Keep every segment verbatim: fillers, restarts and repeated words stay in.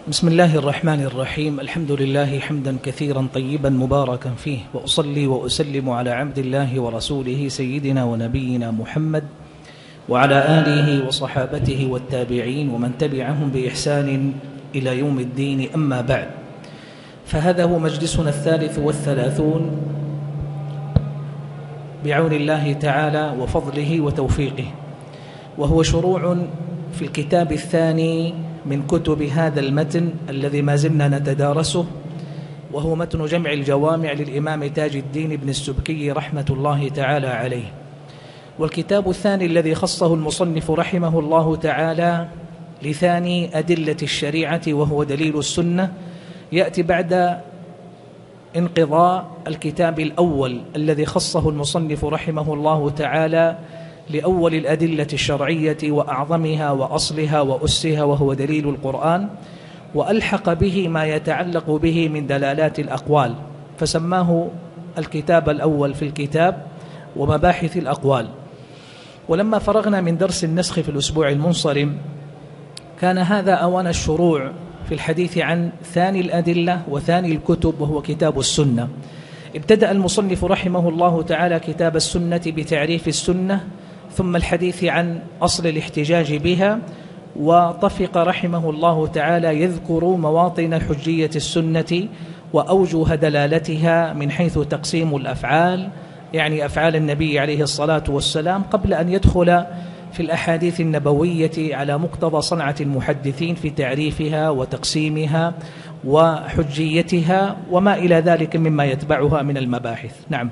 بسم الله الرحمن الرحيم. الحمد لله حمدا كثيرا طيبا مباركا فيه، وأصلي وأسلم على عبد الله ورسوله سيدنا ونبينا محمد وعلى آله وصحابته والتابعين ومن تبعهم بإحسان إلى يوم الدين. أما بعد، فهذا هو مجلسنا الثالث والثلاثون بعون الله تعالى وفضله وتوفيقه، وهو شروع في الكتاب الثاني من كتب هذا المتن الذي ما زلنا نتدارسه، وهو متن جمع الجوامع للإمام تاج الدين ابن السبكي رحمة الله تعالى عليه. والكتاب الثاني الذي خصه المصنف رحمه الله تعالى لثاني أدلة الشريعة وهو دليل السنة، يأتي بعد انقضاء الكتاب الأول الذي خصه المصنف رحمه الله تعالى لأول الأدلة الشرعية وأعظمها وأصلها وأسها، وهو دليل القرآن، وألحق به ما يتعلق به من دلالات الأقوال، فسماه الكتاب الأول في الكتاب ومباحث الأقوال. ولما فرغنا من درس النسخ في الأسبوع المنصرم، كان هذا أوان الشروع في الحديث عن ثاني الأدلة وثاني الكتب وهو كتاب السنة. ابتدأ المصنف رحمه الله تعالى كتاب السنة بتعريف السنة، ثم الحديث عن أصل الاحتجاج بها، وطفق رحمه الله تعالى يذكر مواطن حجية السنة وأوجه دلالتها من حيث تقسيم الأفعال، يعني أفعال النبي عليه الصلاة والسلام، قبل أن يدخل في الأحاديث النبوية على مقتضى صنعة المحدثين في تعريفها وتقسيمها وحجيتها وما إلى ذلك مما يتبعها من المباحث. نعم.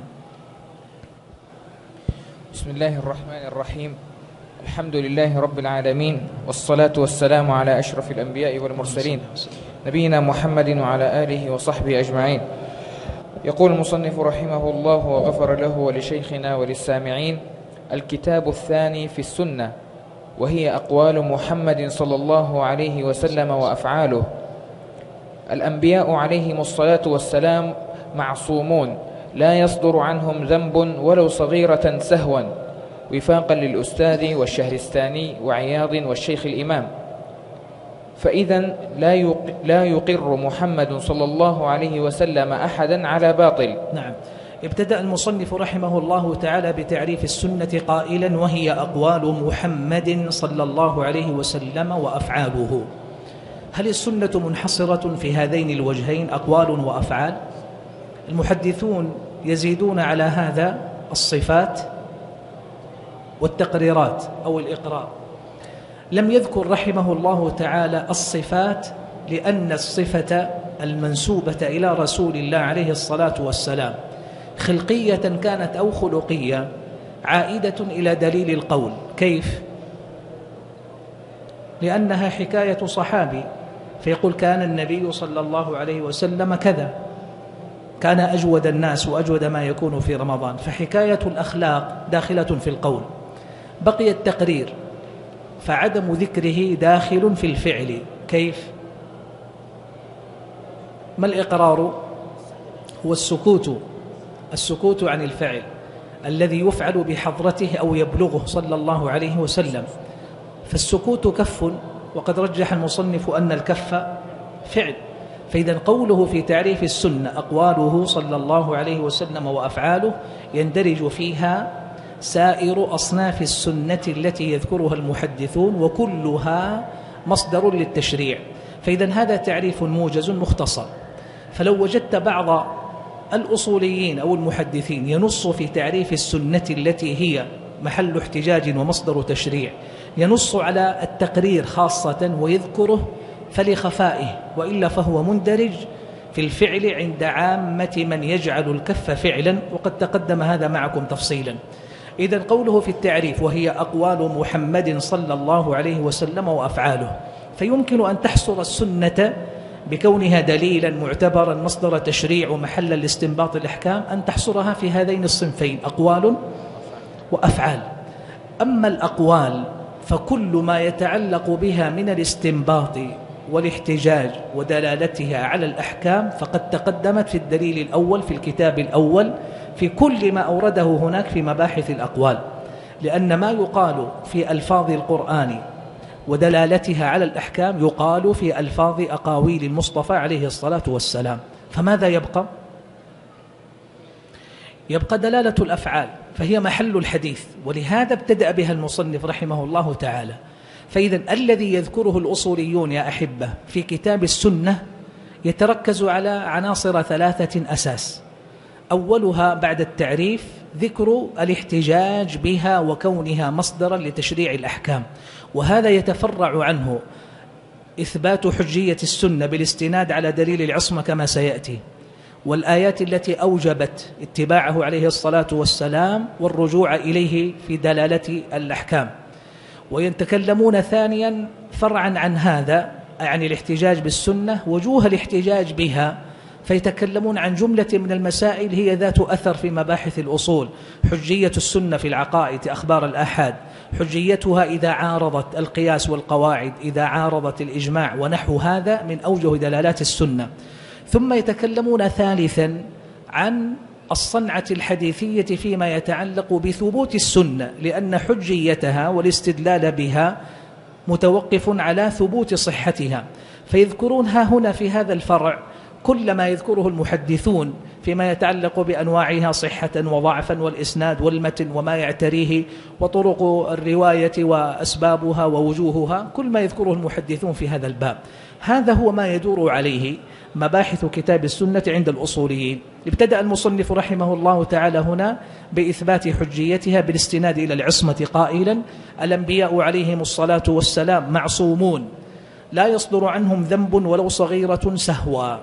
بسم الله الرحمن الرحيم. الحمد لله رب العالمين، والصلاة والسلام على أشرف الأنبياء والمرسلين نبينا محمد وعلى آله وصحبه أجمعين. يقول المصنف رحمه الله وغفر له ولشيخنا وللسامعين: الكتاب الثاني في السنة، وهي أقوال محمد صلى الله عليه وسلم وأفعاله. الأنبياء عليهم الصلاة والسلام معصومون، لا يصدر عنهم ذنب ولو صغيرة سهوا، وفاقا للأستاذ والشهرستاني وعياض والشيخ الإمام. فإذا لا يقر محمد صلى الله عليه وسلم أحدا على باطل. نعم. ابتدأ المصنف رحمه الله تعالى بتعريف السنة قائلا: وهي أقوال محمد صلى الله عليه وسلم وأفعاله. هل السنة منحصرة في هذين الوجهين، أقوال وأفعال؟ المحدثون يزيدون على هذا الصفات والتقريرات أو الإقرار. لم يذكر رحمه الله تعالى الصفات، لأن الصفة المنسوبة إلى رسول الله عليه الصلاة والسلام خلقية كانت أو خلقية عائدة إلى دليل القول. كيف؟ لأنها حكاية صحابي، فيقول: كان النبي صلى الله عليه وسلم كذا، كان أجود الناس وأجود ما يكون في رمضان، فحكاية الأخلاق داخلة في القول. بقي التقرير، فعدم ذكره داخل في الفعل. كيف؟ ما الإقرار؟ هو السكوت السكوت عن الفعل الذي يفعل بحضرته أو يبلغه صلى الله عليه وسلم، فالسكوت كف، وقد رجح المصنف أن الكف فعل. فإذا قوله في تعريف السنة أقواله صلى الله عليه وسلم وأفعاله يندرج فيها سائر أصناف السنة التي يذكرها المحدثون، وكلها مصدر للتشريع. فإذا هذا تعريف موجز مختصر. فلو وجدت بعض الأصوليين أو المحدثين ينص في تعريف السنة التي هي محل احتجاج ومصدر تشريع، ينص على التقرير خاصة ويذكره، فلخفائه، وإلا فهو مندرج في الفعل عند عامة من يجعل الكف فعلا، وقد تقدم هذا معكم تفصيلا. إذن قوله في التعريف: وهي أقوال محمد صلى الله عليه وسلم وأفعاله، فيمكن أن تحصر السنة بكونها دليلا معتبرا مصدر تشريع ومحل الاستنباط الأحكام، أن تحصرها في هذين الصنفين: أقوال وأفعال. أما الأقوال فكل ما يتعلق بها من الاستنباط والاحتجاج ودلالتها على الأحكام فقد تقدمت في الدليل الأول في الكتاب الأول في كل ما أورده هناك في مباحث الأقوال، لأن ما يقال في ألفاظ القرآن ودلالتها على الأحكام يقال في ألفاظ أقاويل المصطفى عليه الصلاة والسلام. فماذا يبقى؟ يبقى دلالة الأفعال، فهي محل الحديث، ولهذا ابتدأ بها المصنف رحمه الله تعالى. فإذا الذي يذكره الأصوليون يا أحبة في كتاب السنة يتركز على عناصر ثلاثة أساس. أولها بعد التعريف ذكر الاحتجاج بها وكونها مصدرا لتشريع الأحكام، وهذا يتفرع عنه إثبات حجية السنة بالاستناد على دليل العصمة كما سيأتي، والآيات التي أوجبت اتباعه عليه الصلاة والسلام والرجوع إليه في دلالة الأحكام. ويتكلمون ثانيا فرعا عن هذا، عن الاحتجاج بالسنة وجوه الاحتجاج بها، فيتكلمون عن جملة من المسائل هي ذات أثر في مباحث الأصول: حجية السنة في العقائد، أخبار الآحاد، حجيتها إذا عارضت القياس والقواعد، إذا عارضت الإجماع، ونحو هذا من أوجه دلالات السنة. ثم يتكلمون ثالثا عن الصنعة الحديثية فيما يتعلق بثبوت السنة، لأن حجيتها والاستدلال بها متوقف على ثبوت صحتها، فيذكرون ها هنا في هذا الفرع كل ما يذكره المحدثون فيما يتعلق بأنواعها صحة وضعفا والإسناد والمتن وما يعتريه وطرق الرواية وأسبابها ووجوهها، كل ما يذكره المحدثون في هذا الباب. هذا هو ما يدور عليه مباحث كتاب السنة عند الأصوليين. ابتدأ المصنف رحمه الله تعالى هنا بإثبات حجيتها بالاستناد إلى العصمة قائلا: الأنبياء عليهم الصلاة والسلام معصومون لا يصدر عنهم ذنب ولو صغيرة سهوا.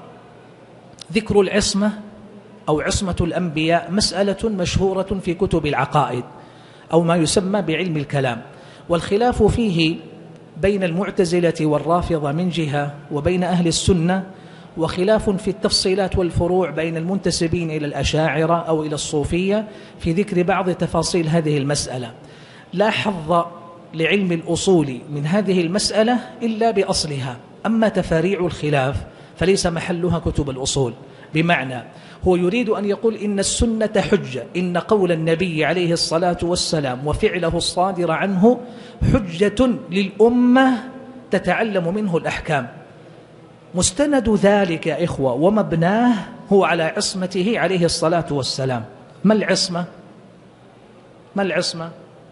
ذكر العصمة أو عصمة الأنبياء مسألة مشهورة في كتب العقائد أو ما يسمى بعلم الكلام، والخلاف فيه بين المعتزلة والرافضة من جهة، وبين أهل السنة، وخلاف في التفصيلات والفروع بين المنتسبين إلى الأشاعرة أو إلى الصوفية في ذكر بعض تفاصيل هذه المسألة. لا حظ لعلم الأصول من هذه المسألة إلا بأصلها، أما تفاريع الخلاف فليس محلها كتب الأصول. بمعنى هو يريد أن يقول إن السنة حجة، إن قول النبي عليه الصلاة والسلام وفعله الصادر عنه حجة للأمة تتعلم منه الأحكام. مستند ذلك يا إخوة ومبناه هو على عصمته عليه الصلاة والسلام. ما العصمة؟ ما العصمة؟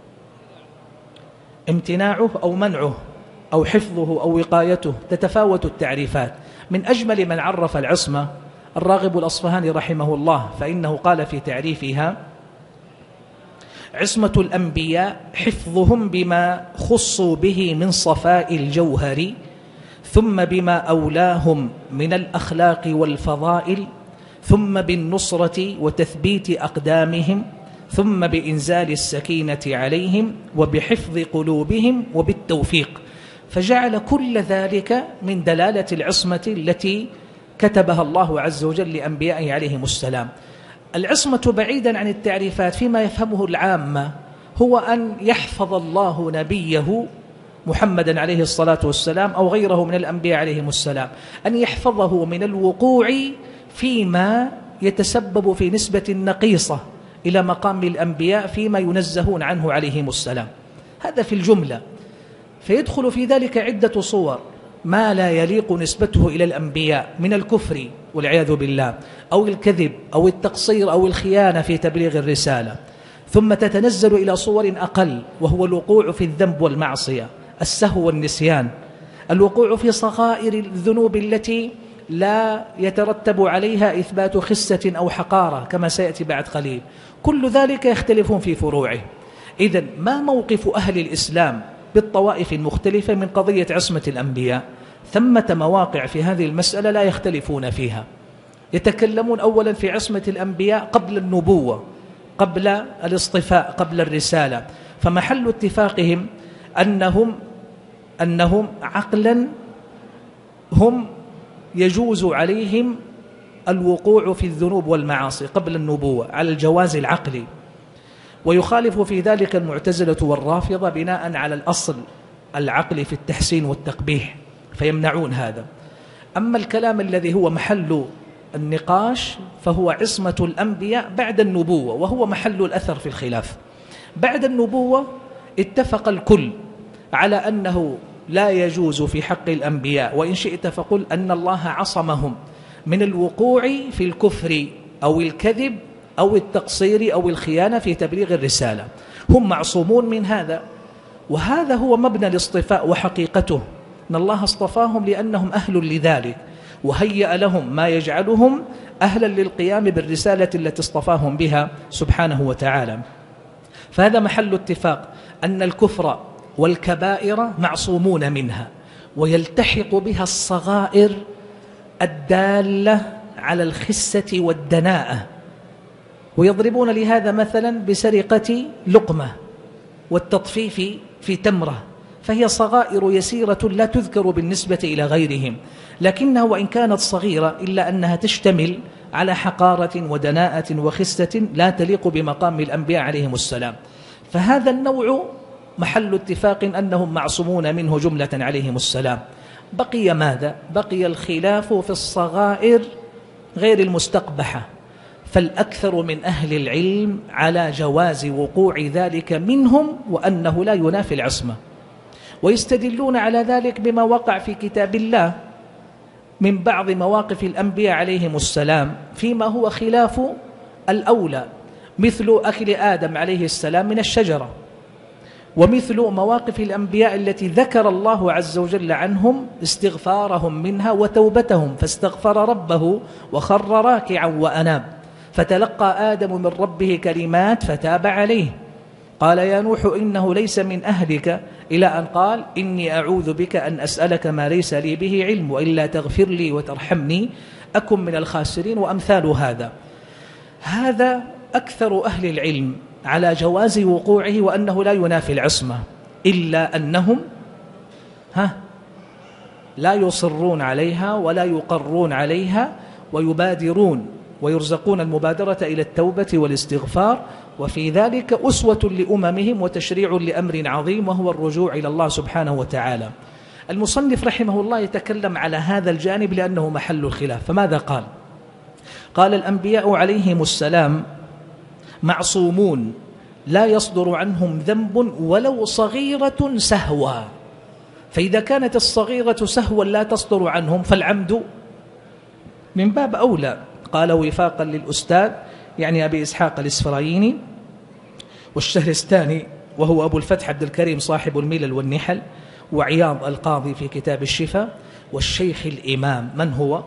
امتناعه أو منعه أو حفظه أو وقايته، تتفاوت التعريفات. من أجمل من عرف العصمة الراغب الأصفهاني رحمه الله، فإنه قال في تعريفها: عصمة الأنبياء حفظهم بما خصوا به من صفاء الجوهر، ثم بما أولاهم من الأخلاق والفضائل، ثم بالنصرة وتثبيت أقدامهم، ثم بإنزال السكينة عليهم، وبحفظ قلوبهم، وبالتوفيق. فجعل كل ذلك من دلالة العصمة التي كتبها الله عز وجل لأنبيائه عليهم السلام. العصمة بعيدا عن التعريفات فيما يفهمه العامة هو أن يحفظ الله نبيه محمدا عليه الصلاة والسلام أو غيره من الأنبياء عليهم السلام، أن يحفظه من الوقوع فيما يتسبب في نسبة نقيصة إلى مقام الأنبياء فيما ينزهون عنه عليهم السلام. هذا في الجملة. فيدخل في ذلك عدة صور: ما لا يليق نسبته إلى الأنبياء من الكفر والعياذ بالله، أو الكذب أو التقصير أو الخيانة في تبليغ الرسالة. ثم تتنزل إلى صور أقل، وهو الوقوع في الذنب والمعصية، السهو والنسيان، الوقوع في صغائر الذنوب التي لا يترتب عليها إثبات خسة أو حقارة كما سيأتي بعد قليل. كل ذلك يختلفون في فروعه. إذن ما موقف أهل الإسلام بالطوائف المختلفة من قضية عصمة الأنبياء؟ ثمة مواقع في هذه المسألة لا يختلفون فيها. يتكلمون أولا في عصمة الأنبياء قبل النبوة، قبل الاصطفاء، قبل الرسالة. فمحل اتفاقهم أنهم أنهم عقلا هم يجوز عليهم الوقوع في الذنوب والمعاصي قبل النبوة على الجواز العقلي، ويخالف في ذلك المعتزلة والرافضة بناء على الأصل العقلي في التحسين والتقبيح، فيمنعون هذا. أما الكلام الذي هو محل النقاش فهو عصمة الأنبياء بعد النبوة، وهو محل الأثر في الخلاف. بعد النبوة اتفق الكل على أنه لا يجوز في حق الأنبياء، وإن شئت فقل أن الله عصمهم من الوقوع في الكفر أو الكذب أو التقصير أو الخيانة في تبليغ الرسالة. هم معصومون من هذا، وهذا هو مبنى الاصطفاء وحقيقته، أن الله اصطفاهم لأنهم أهل لذلك، وهيأ لهم ما يجعلهم أهلا للقيام بالرسالة التي اصطفاهم بها سبحانه وتعالى. فهذا محل اتفاق أن الكفر والكبائر معصومون منها، ويلتحق بها الصغائر الدالة على الخسة والدناءة، ويضربون لهذا مثلا بسرقة لقمة والتطفيف في تمرة، فهي صغائر يسيرة لا تذكر بالنسبة إلى غيرهم، لكنها وإن كانت صغيرة إلا أنها تشتمل على حقارة ودناءة وخسة لا تليق بمقام الأنبياء عليهم السلام. فهذا النوع محل اتفاق أنهم معصومون منه جملة عليهم السلام. بقي ماذا؟ بقي الخلاف في الصغائر غير المستقبحة، فالأكثر من أهل العلم على جواز وقوع ذلك منهم وأنه لا ينافي العصمة، ويستدلون على ذلك بما وقع في كتاب الله من بعض مواقف الأنبياء عليهم السلام فيما هو خلاف الأولى، مثل أكل آدم عليه السلام من الشجرة، ومثل مواقف الأنبياء التي ذكر الله عز وجل عنهم استغفارهم منها وتوبتهم، فاستغفر ربه وخر راكعا وأناب، فتلقى آدم من ربه كلمات فتاب عليه، قال يا نوح إنه ليس من أهلك، إلى أن قال إني أعوذ بك أن أسألك ما ليس لي به علم وإلا تغفر لي وترحمني أكن من الخاسرين، وأمثال هذا. هذا أكثر أهل العلم على جواز وقوعه وأنه لا ينافي العصمة، إلا أنهم ها لا يصرون عليها ولا يقرون عليها، ويبادرون ويرزقون المبادرة إلى التوبة والاستغفار، وفي ذلك أسوة لأممهم وتشريع لأمر عظيم وهو الرجوع إلى الله سبحانه وتعالى. المصنف رحمه الله يتكلم على هذا الجانب لأنه محل الخلاف، فماذا قال؟ قال الأنبياء عليهم السلام معصومون لا يصدر عنهم ذنب ولو صغيرة سهوا، فإذا كانت الصغيرة سهوا لا تصدر عنهم فالعمد من باب أولى. قال وفاقا للأستاذ يعني أبي إسحاق الإسفرايني والشهرستاني وهو أبو الفتح عبد الكريم صاحب الملل والنحل، وعياض القاضي في كتاب الشفاء، والشيخ الإمام من هو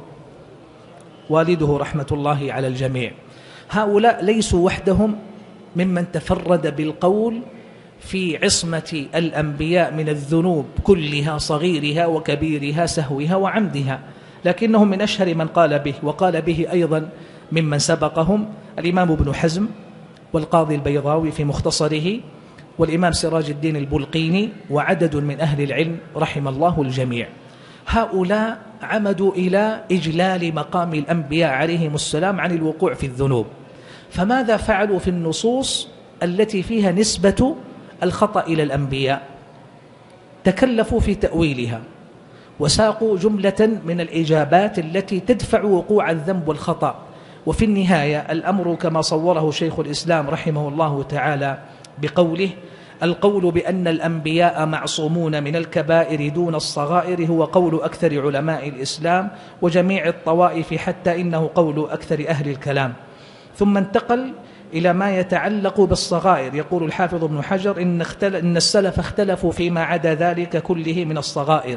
والده رحمة الله على الجميع. هؤلاء ليسوا وحدهم ممن تفرد بالقول في عصمة الأنبياء من الذنوب كلها صغيرها وكبيرها سهوها وعمدها، لكنهم من أشهر من قال به، وقال به أيضا ممن سبقهم الإمام ابن حزم والقاضي البيضاوي في مختصره، والإمام سراج الدين البلقيني، وعدد من أهل العلم رحم الله الجميع. هؤلاء عمدوا إلى إجلال مقام الأنبياء عليهم السلام عن الوقوع في الذنوب. فماذا فعلوا في النصوص التي فيها نسبة الخطأ إلى الأنبياء؟ تكلفوا في تأويلها وساقوا جملة من الإجابات التي تدفع وقوع الذنب والخطأ. وفي النهاية الأمر كما صوره شيخ الإسلام رحمه الله تعالى بقوله القول بأن الأنبياء معصومون من الكبائر دون الصغائر هو قول أكثر علماء الإسلام وجميع الطوائف، حتى إنه قول أكثر أهل الكلام. ثم انتقل إلى ما يتعلق بالصغائر. يقول الحافظ ابن حجر إن, اختل... إن السلف اختلفوا فيما عدا ذلك كله من الصغائر.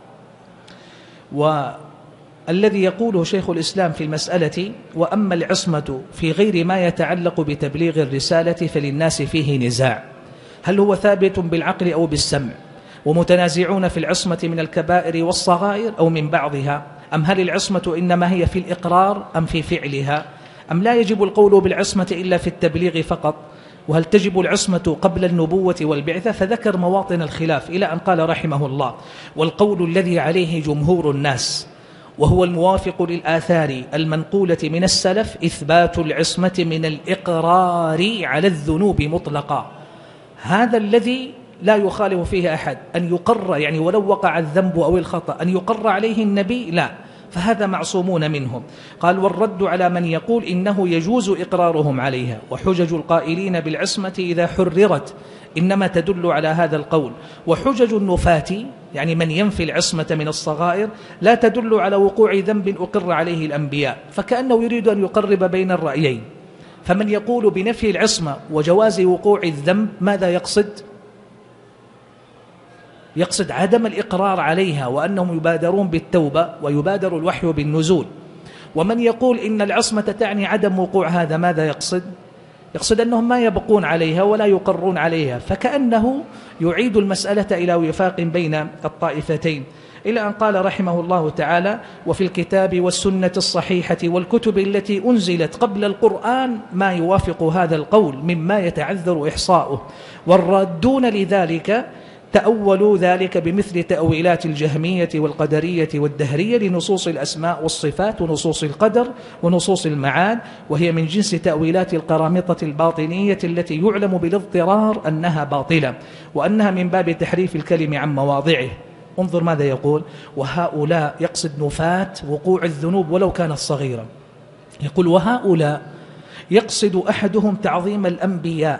والذي يقوله شيخ الإسلام في المسألة وأما العصمة في غير ما يتعلق بتبليغ الرسالة فللناس فيه نزاع، هل هو ثابت بالعقل أو بالسمع؟ ومتنازعون في العصمة من الكبائر والصغائر أو من بعضها، أم هل العصمة إنما هي في الإقرار أم في فعلها؟ أم لا يجب القول بالعصمة إلا في التبليغ فقط؟ وهل تجب العصمة قبل النبوة والبعثة؟ فذكر مواطن الخلاف إلى أن قال رحمه الله والقول الذي عليه جمهور الناس وهو الموافق للآثار المنقولة من السلف إثبات العصمة من الإقرار على الذنوب مطلقا. هذا الذي لا يخالف فيه أحد، أن يقر يعني ولو وقع الذنب أو الخطأ أن يقر عليه النبي لا، فهذا معصومون منهم. قال والرد على من يقول إنه يجوز إقرارهم عليها، وحجج القائلين بالعصمة إذا حررت إنما تدل على هذا القول، وحجج النفاة يعني من ينفي العصمة من الصغائر لا تدل على وقوع ذنب أقر عليه الأنبياء، فكأنه يريد أن يقرب بين الرأيين. فمن يقول بنفي العصمة وجواز وقوع الذنب ماذا يقصد؟ يقصد عدم الإقرار عليها وأنهم يبادرون بالتوبة ويبادر الوحي بالنزول. ومن يقول إن العصمة تعني عدم وقوع هذا ماذا يقصد؟ يقصد أنهم ما يبقون عليها ولا يقرون عليها، فكأنه يعيد المسألة إلى وفاق بين الطائفتين، إلى أن قال رحمه الله تعالى: وفي الكتاب والسنة الصحيحة والكتب التي أنزلت قبل القرآن ما يوافق هذا القول مما يتعذر إحصاؤه، والرادون لذلك تأولوا ذلك بمثل تأويلات الجهمية والقدرية والدهرية لنصوص الأسماء والصفات ونصوص القدر ونصوص المعاد، وهي من جنس تأويلات القرامطة الباطنية التي يعلم بالاضطرار أنها باطلة وأنها من باب تحريف الكلم عن مواضعه. انظر ماذا يقول: وهؤلاء يقصد نفاة وقوع الذنوب ولو كانت صغيرة. يقول: وهؤلاء يقصد أحدهم تعظيم الأنبياء،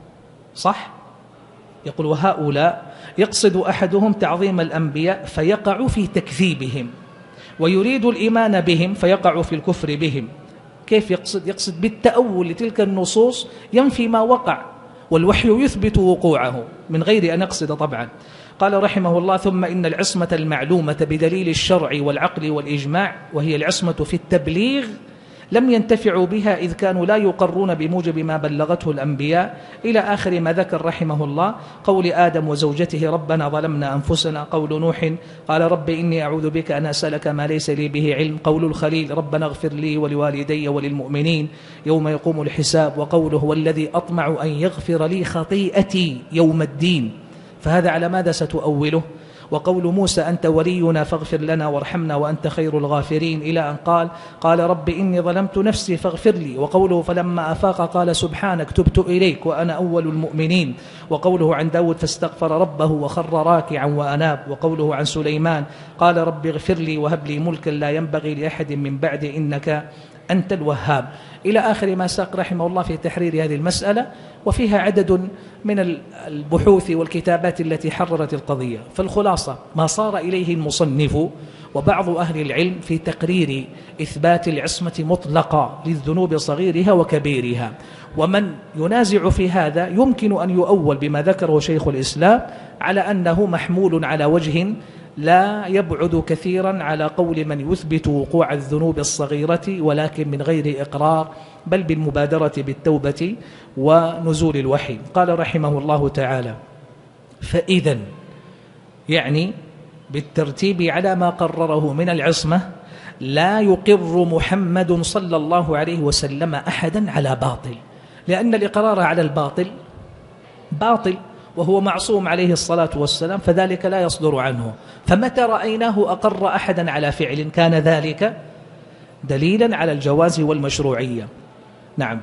صح؟ يقول: وهؤلاء يقصد أحدهم تعظيم الأنبياء فيقع في تكذيبهم، ويريد الإيمان بهم فيقع في الكفر بهم. كيف يقصد؟ يقصد بالتأول لتلك النصوص ينفي ما وقع، والوحي يثبت وقوعه من غير أن يقصد طبعا. قال رحمه الله: ثم إن العصمة المعلومة بدليل الشرع والعقل والإجماع، وهي العصمة في التبليغ، لم ينتفعوا بها إذ كانوا لا يقرون بموجب ما بلغته الأنبياء، إلى آخر ما ذكر رحمه الله. قول آدم وزوجته: ربنا ظلمنا أنفسنا. قول نوح: قال رب إني أعوذ بك أن أسألك ما ليس لي به علم. قول الخليل: ربنا اغفر لي ولوالدي وللمؤمنين يوم يقوم الحساب. وقوله: والذي أطمع أن يغفر لي خطيئتي يوم الدين. فهذا على ماذا ستؤوله؟ وقول موسى: أنت ولينا فاغفر لنا وارحمنا وأنت خير الغافرين، إلى أن قال: قال رب إني ظلمت نفسي فاغفر لي. وقوله: فلما أفاق قال سبحانك تبت إليك وأنا أول المؤمنين. وقوله عن داود: فاستغفر ربه وخر راكعا وأناب. وقوله عن سليمان: قال رب اغفر لي وهب لي ملكا لا ينبغي لأحد من بعد إنك أنت الوهاب، إلى آخر ما ساق رحمه الله في تحرير هذه المسألة، وفيها عدد من البحوث والكتابات التي حررت القضية. فالخلاصة ما صار إليه المصنف وبعض أهل العلم في تقرير إثبات العصمة مطلقة للذنوب صغيرها وكبيرها. ومن ينازع في هذا يمكن أن يؤول بما ذكره شيخ الإسلام على أنه محمول على وجه لا يبعد كثيرا على قول من يثبت وقوع الذنوب الصغيرة ولكن من غير إقرار، بل بالمبادرة بالتوبة ونزول الوحي. قال رحمه الله تعالى: فإذا، يعني بالترتيب على ما قرره من العصمة، لا يقر محمد صلى الله عليه وسلم أحدا على باطل، لأن الإقرار على الباطل باطل وهو معصوم عليه الصلاة والسلام، فذلك لا يصدر عنه. فمتى رأيناه أقر أحدا على فعل كان ذلك دليلا على الجواز والمشروعية. نعم.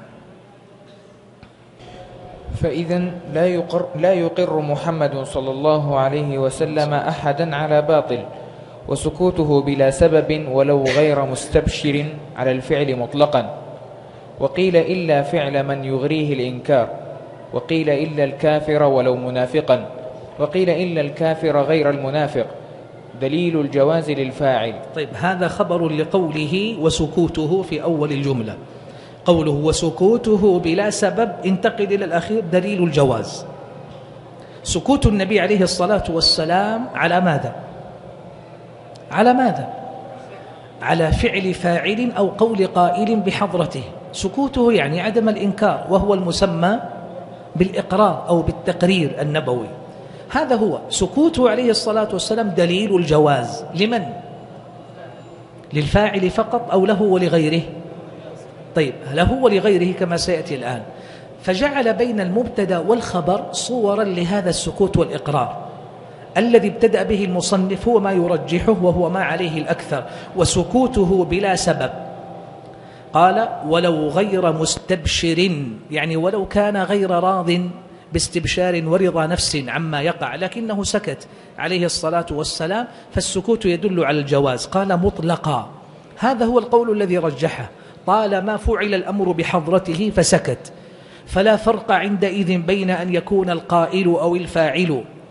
فإذا لا يقر, لا يقر محمد صلى الله عليه وسلم أحدا على باطل، وسكوته بلا سبب ولو غير مستبشر على الفعل مطلقا. وقيل إلا فعل من يغريه الإنكار، وقيل إلا الكافر ولو منافقا، وقيل إلا الكافر غير المنافق، دليل الجواز للفاعل. طيب، هذا خبر لقوله وسكوته في أول الجملة. قوله وسكوته بلا سبب، انتقل إلى الأخير، دليل الجواز. سكوت النبي عليه الصلاة والسلام على ماذا؟ على ماذا؟ على فعل فاعل أو قول قائل بحضرته. سكوته يعني عدم الإنكار، وهو المسمى بالإقرار أو بالتقرير النبوي. هذا هو سكوته عليه الصلاة والسلام دليل الجواز. لمن؟ للفاعل فقط أو له ولغيره؟ طيب، له ولغيره كما سيأتي الآن. فجعل بين المبتدأ والخبر صورا لهذا السكوت والإقرار. الذي ابتدأ به المصنف هو ما يرجحه وهو ما عليه الأكثر، وسكوته بلا سبب. قال ولو غير مستبشر، يعني ولو كان غير راض باستبشار ورضا نفس عما يقع، لكنه سكت عليه الصلاة والسلام، فالسكوت يدل على الجواز. قال مطلقا، هذا هو القول الذي رجحه، طالما فعل الأمر بحضرته فسكت، فلا فرق عندئذ بين أن يكون القائل أو الفاعل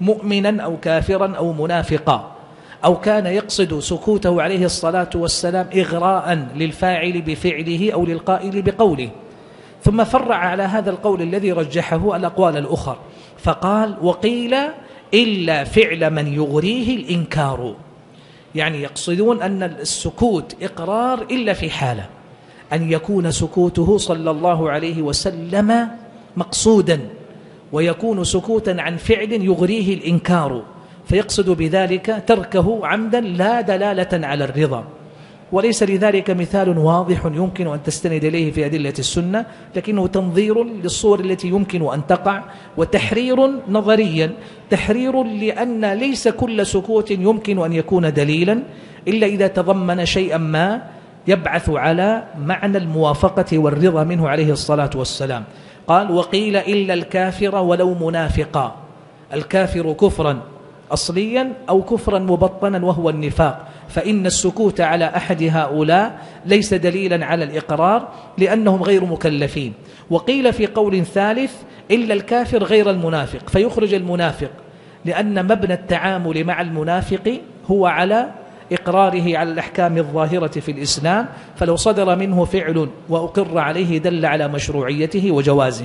مؤمنا أو كافرا أو منافقا، أو كان يقصد سكوته عليه الصلاة والسلام إغراء للفاعل بفعله أو للقائل بقوله. ثم فرع على هذا القول الذي رجحه الأقوال الأخر، فقال: وقيل إلا فعل من يغريه الإنكار، يعني يقصدون أن السكوت إقرار إلا في حالة أن يكون سكوته صلى الله عليه وسلم مقصودا، ويكون سكوتا عن فعل يغريه الإنكار، فيقصد بذلك تركه عمدا لا دلالة على الرضا. وليس لذلك مثال واضح يمكن أن تستند إليه في أدلة السنة، لكنه تنظير للصور التي يمكن أن تقع، وتحرير نظريا، تحرير لأن ليس كل سكوت يمكن أن يكون دليلا إلا إذا تضمن شيئا ما يبعث على معنى الموافقة والرضا منه عليه الصلاة والسلام. قال: وقيل إلا الكافر ولو منافقا، الكافر كفرا أصليا أو كفرا مبطنا وهو النفاق، فإن السكوت على أحد هؤلاء ليس دليلا على الإقرار لأنهم غير مكلفين. وقيل في قول ثالث: إلا الكافر غير المنافق، فيخرج المنافق، لأن مبنى التعامل مع المنافق هو على إقراره على الأحكام الظاهرة في الإسلام، فلو صدر منه فعل وأقر عليه دل على مشروعيته وجوازه،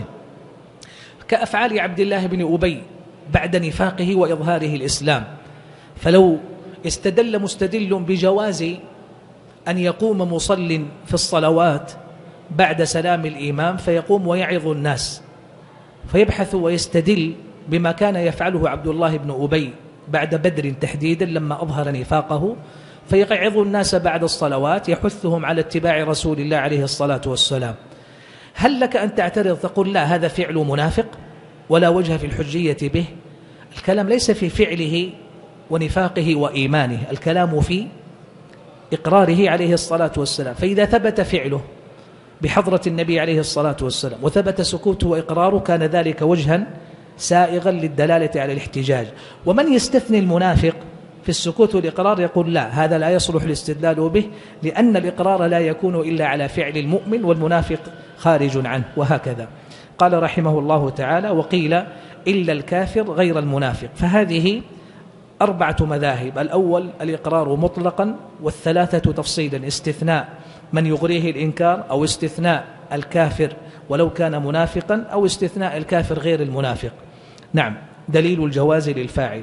كأفعال عبد الله بن أبي بعد نفاقه وإظهاره الإسلام. فلو استدل مستدل بجواز أن يقوم مصل في الصلوات بعد سلام الإمام فيقوم ويعظ الناس، فيبحث ويستدل بما كان يفعله عبد الله بن أبي بعد بدر تحديدا لما أظهر نفاقه، فيقعظ الناس بعد الصلوات يحثهم على اتباع رسول الله عليه الصلاة والسلام. هل لك أن تعترض تقول لا هذا فعل منافق ولا وجه في الحجية به؟ الكلام ليس في فعله ونفاقه وإيمانه، الكلام في إقراره عليه الصلاة والسلام. فإذا ثبت فعله بحضرة النبي عليه الصلاة والسلام وثبت سكوته وإقراره كان ذلك وجها سائغا للدلالة على الاحتجاج. ومن يستثني المنافق في السكوت والإقرار يقول لا هذا لا يصلح الاستدلال به، لأن الإقرار لا يكون إلا على فعل المؤمن والمنافق خارج عنه، وهكذا. قال رحمه الله تعالى: وقيل إلا الكافر غير المنافق. فهذه أربعة مذاهب: الأول الإقرار مطلقا، والثلاثة تفصيلا: استثناء من يغريه الإنكار، أو استثناء الكافر ولو كان منافقا، أو استثناء الكافر غير المنافق. نعم. دليل الجواز للفاعل.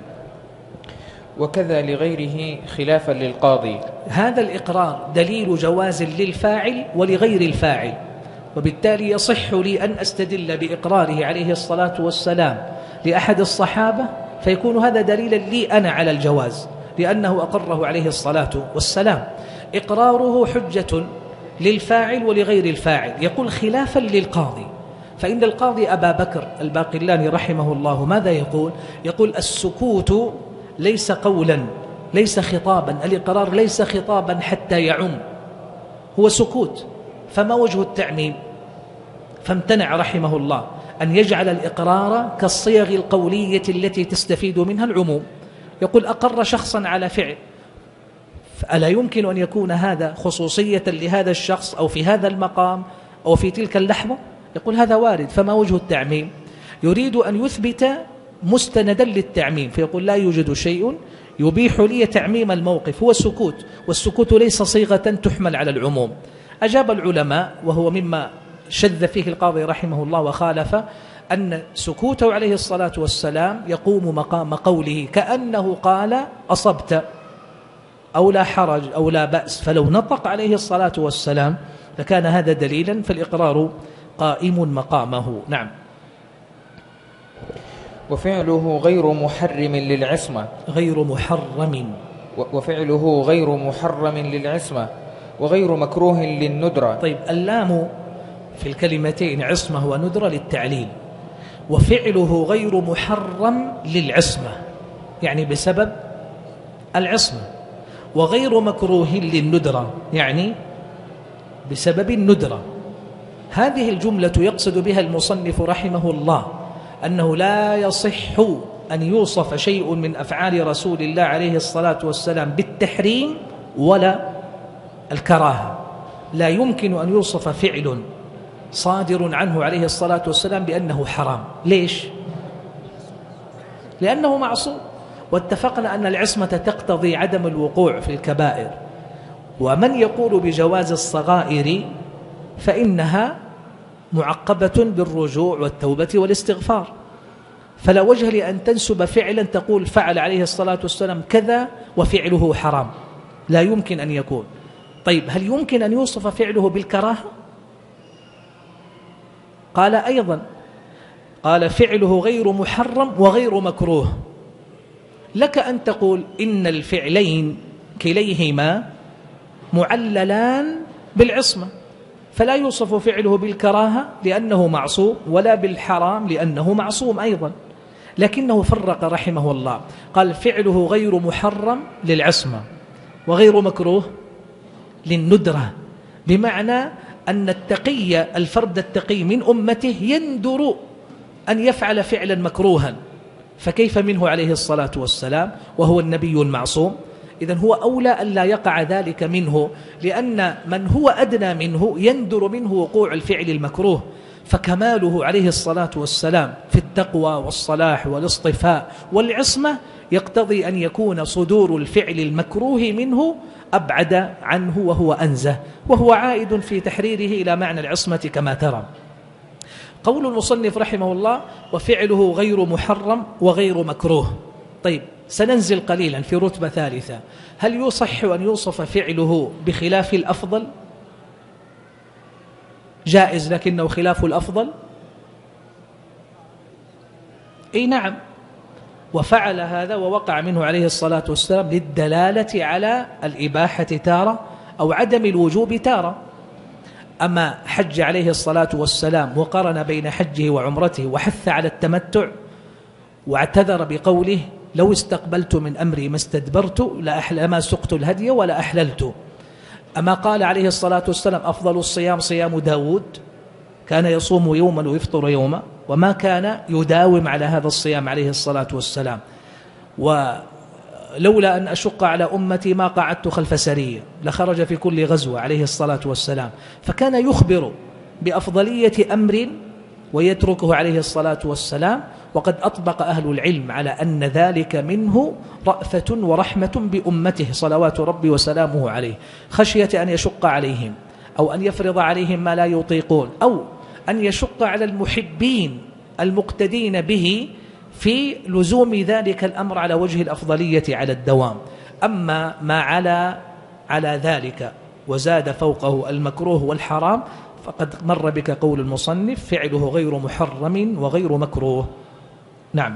وكذا لغيره خلافا للقاضي. هذا الإقرار دليل جواز للفاعل ولغير الفاعل، وبالتالي يصح لي أن أستدل بإقراره عليه الصلاة والسلام لأحد الصحابة فيكون هذا دليلا لي أنا على الجواز، لأنه أقره عليه الصلاة والسلام. إقراره حجة للفاعل ولغير الفاعل. يقول خلافا للقاضي، فإن القاضي أبا بكر الباقلاني رحمه الله ماذا يقول؟ يقول السكوت ليس قولا، ليس خطابا، الإقرار ليس خطابا حتى يعم، هو سكوت، فما وجه التعميم؟ فامتنع رحمه الله أن يجعل الإقرار كالصيغ القولية التي تستفيد منها العموم. يقول أقر شخصا على فعل، فألا يمكن أن يكون هذا خصوصية لهذا الشخص أو في هذا المقام أو في تلك اللحظة؟ يقول هذا وارد، فما وجه التعميم؟ يريد أن يثبت مستندا للتعميم، فيقول لا يوجد شيء يبيح لي تعميم الموقف، هو السكوت، والسكوت ليس صيغة تحمل على العموم. أجاب العلماء، وهو مما شذ فيه القاضي رحمه الله وخالف، أن سكوته عليه الصلاة والسلام يقوم مقام قوله، كأنه قال أصبت أو لا حرج أو لا بأس، فلو نطق عليه الصلاة والسلام لكان هذا دليلا، فالإقرار قائم مقامه. نعم. وفعله غير محرم للعصمة غير محرم وفعله غير محرم للعصمة وغير مكروه للندرة. طيب، اللام في الكلمتين عصمة وندرة للتعليل، وفعله غير محرم للعصمة يعني بسبب العصمة، وغير مكروه للندرة يعني بسبب الندرة. هذه الجملة يقصد بها المصنف رحمه الله أنه لا يصح أن يوصف شيء من أفعال رسول الله عليه الصلاة والسلام بالتحريم ولا الكراهة. لا يمكن أن يوصف فعل صادر عنه عليه الصلاة والسلام بأنه حرام. ليش؟ لأنه معصوم. واتفقنا أن العصمة تقتضي عدم الوقوع في الكبائر. ومن يقول بجواز الصغائر فإنها معقبة بالرجوع والتوبة والاستغفار، فلا وجه لأن تنسب فعلا تقول فعل عليه الصلاة والسلام كذا وفعله حرام، لا يمكن أن يكون. طيب هل يمكن أن يوصف فعله بالكراهة؟ قال أيضا، قال فعله غير محرم وغير مكروه. لك أن تقول إن الفعلين كليهما معللان بالعصمة، فلا يوصف فعله بالكراهة لأنه معصوم ولا بالحرام لأنه معصوم أيضا، لكنه فرق رحمه الله، قال فعله غير محرم للعصمة وغير مكروه للندرة، بمعنى أن التقي الفرد التقي من أمته يندر أن يفعل فعلا مكروها، فكيف منه عليه الصلاة والسلام وهو النبي المعصوم؟ إذن هو أولى أن لا يقع ذلك منه، لأن من هو أدنى منه يندر منه وقوع الفعل المكروه، فكماله عليه الصلاة والسلام في التقوى والصلاح والاصطفاء والعصمة يقتضي أن يكون صدور الفعل المكروه منه أبعد عنه وهو أنزه، وهو عائد في تحريره إلى معنى العصمة كما ترى. قول المصنف رحمه الله وفعله غير محرم وغير مكروه. طيب سننزل قليلا في رتبة ثالثة، هل يصح أن يوصف فعله بخلاف الأفضل؟ جائز لكنه خلاف الأفضل؟ أي نعم، وفعل هذا ووقع منه عليه الصلاة والسلام للدلالة على الإباحة تارة أو عدم الوجوب تارة. أما حج عليه الصلاة والسلام وقارن بين حجه وعمرته وحث على التمتع واعتذر بقوله لو استقبلت من أمري ما استدبرت لما سقت الهدي ولا أحللت. أما قال عليه الصلاة والسلام أفضل الصيام صيام داود، كان يصوم يوما ويفطر يوما، وما كان يداوم على هذا الصيام عليه الصلاة والسلام. ولولا أن أشق على أمتي ما قعدت خلف سرية، لخرج في كل غزوة عليه الصلاة والسلام. فكان يخبر بأفضلية أمر ويتركه عليه الصلاة والسلام، وقد أطبق أهل العلم على أن ذلك منه رأفة ورحمة بأمته صلوات ربي وسلامه عليه، خشية أن يشق عليهم أو أن يفرض عليهم ما لا يطيقون، أو أن يشق على المحبين المقتدين به في لزوم ذلك الأمر على وجه الأفضلية على الدوام. أما ما على على ذلك وزاد فوقه المكروه والحرام فقد مر بك قول المصنف فعله غير محرم وغير مكروه. نعم.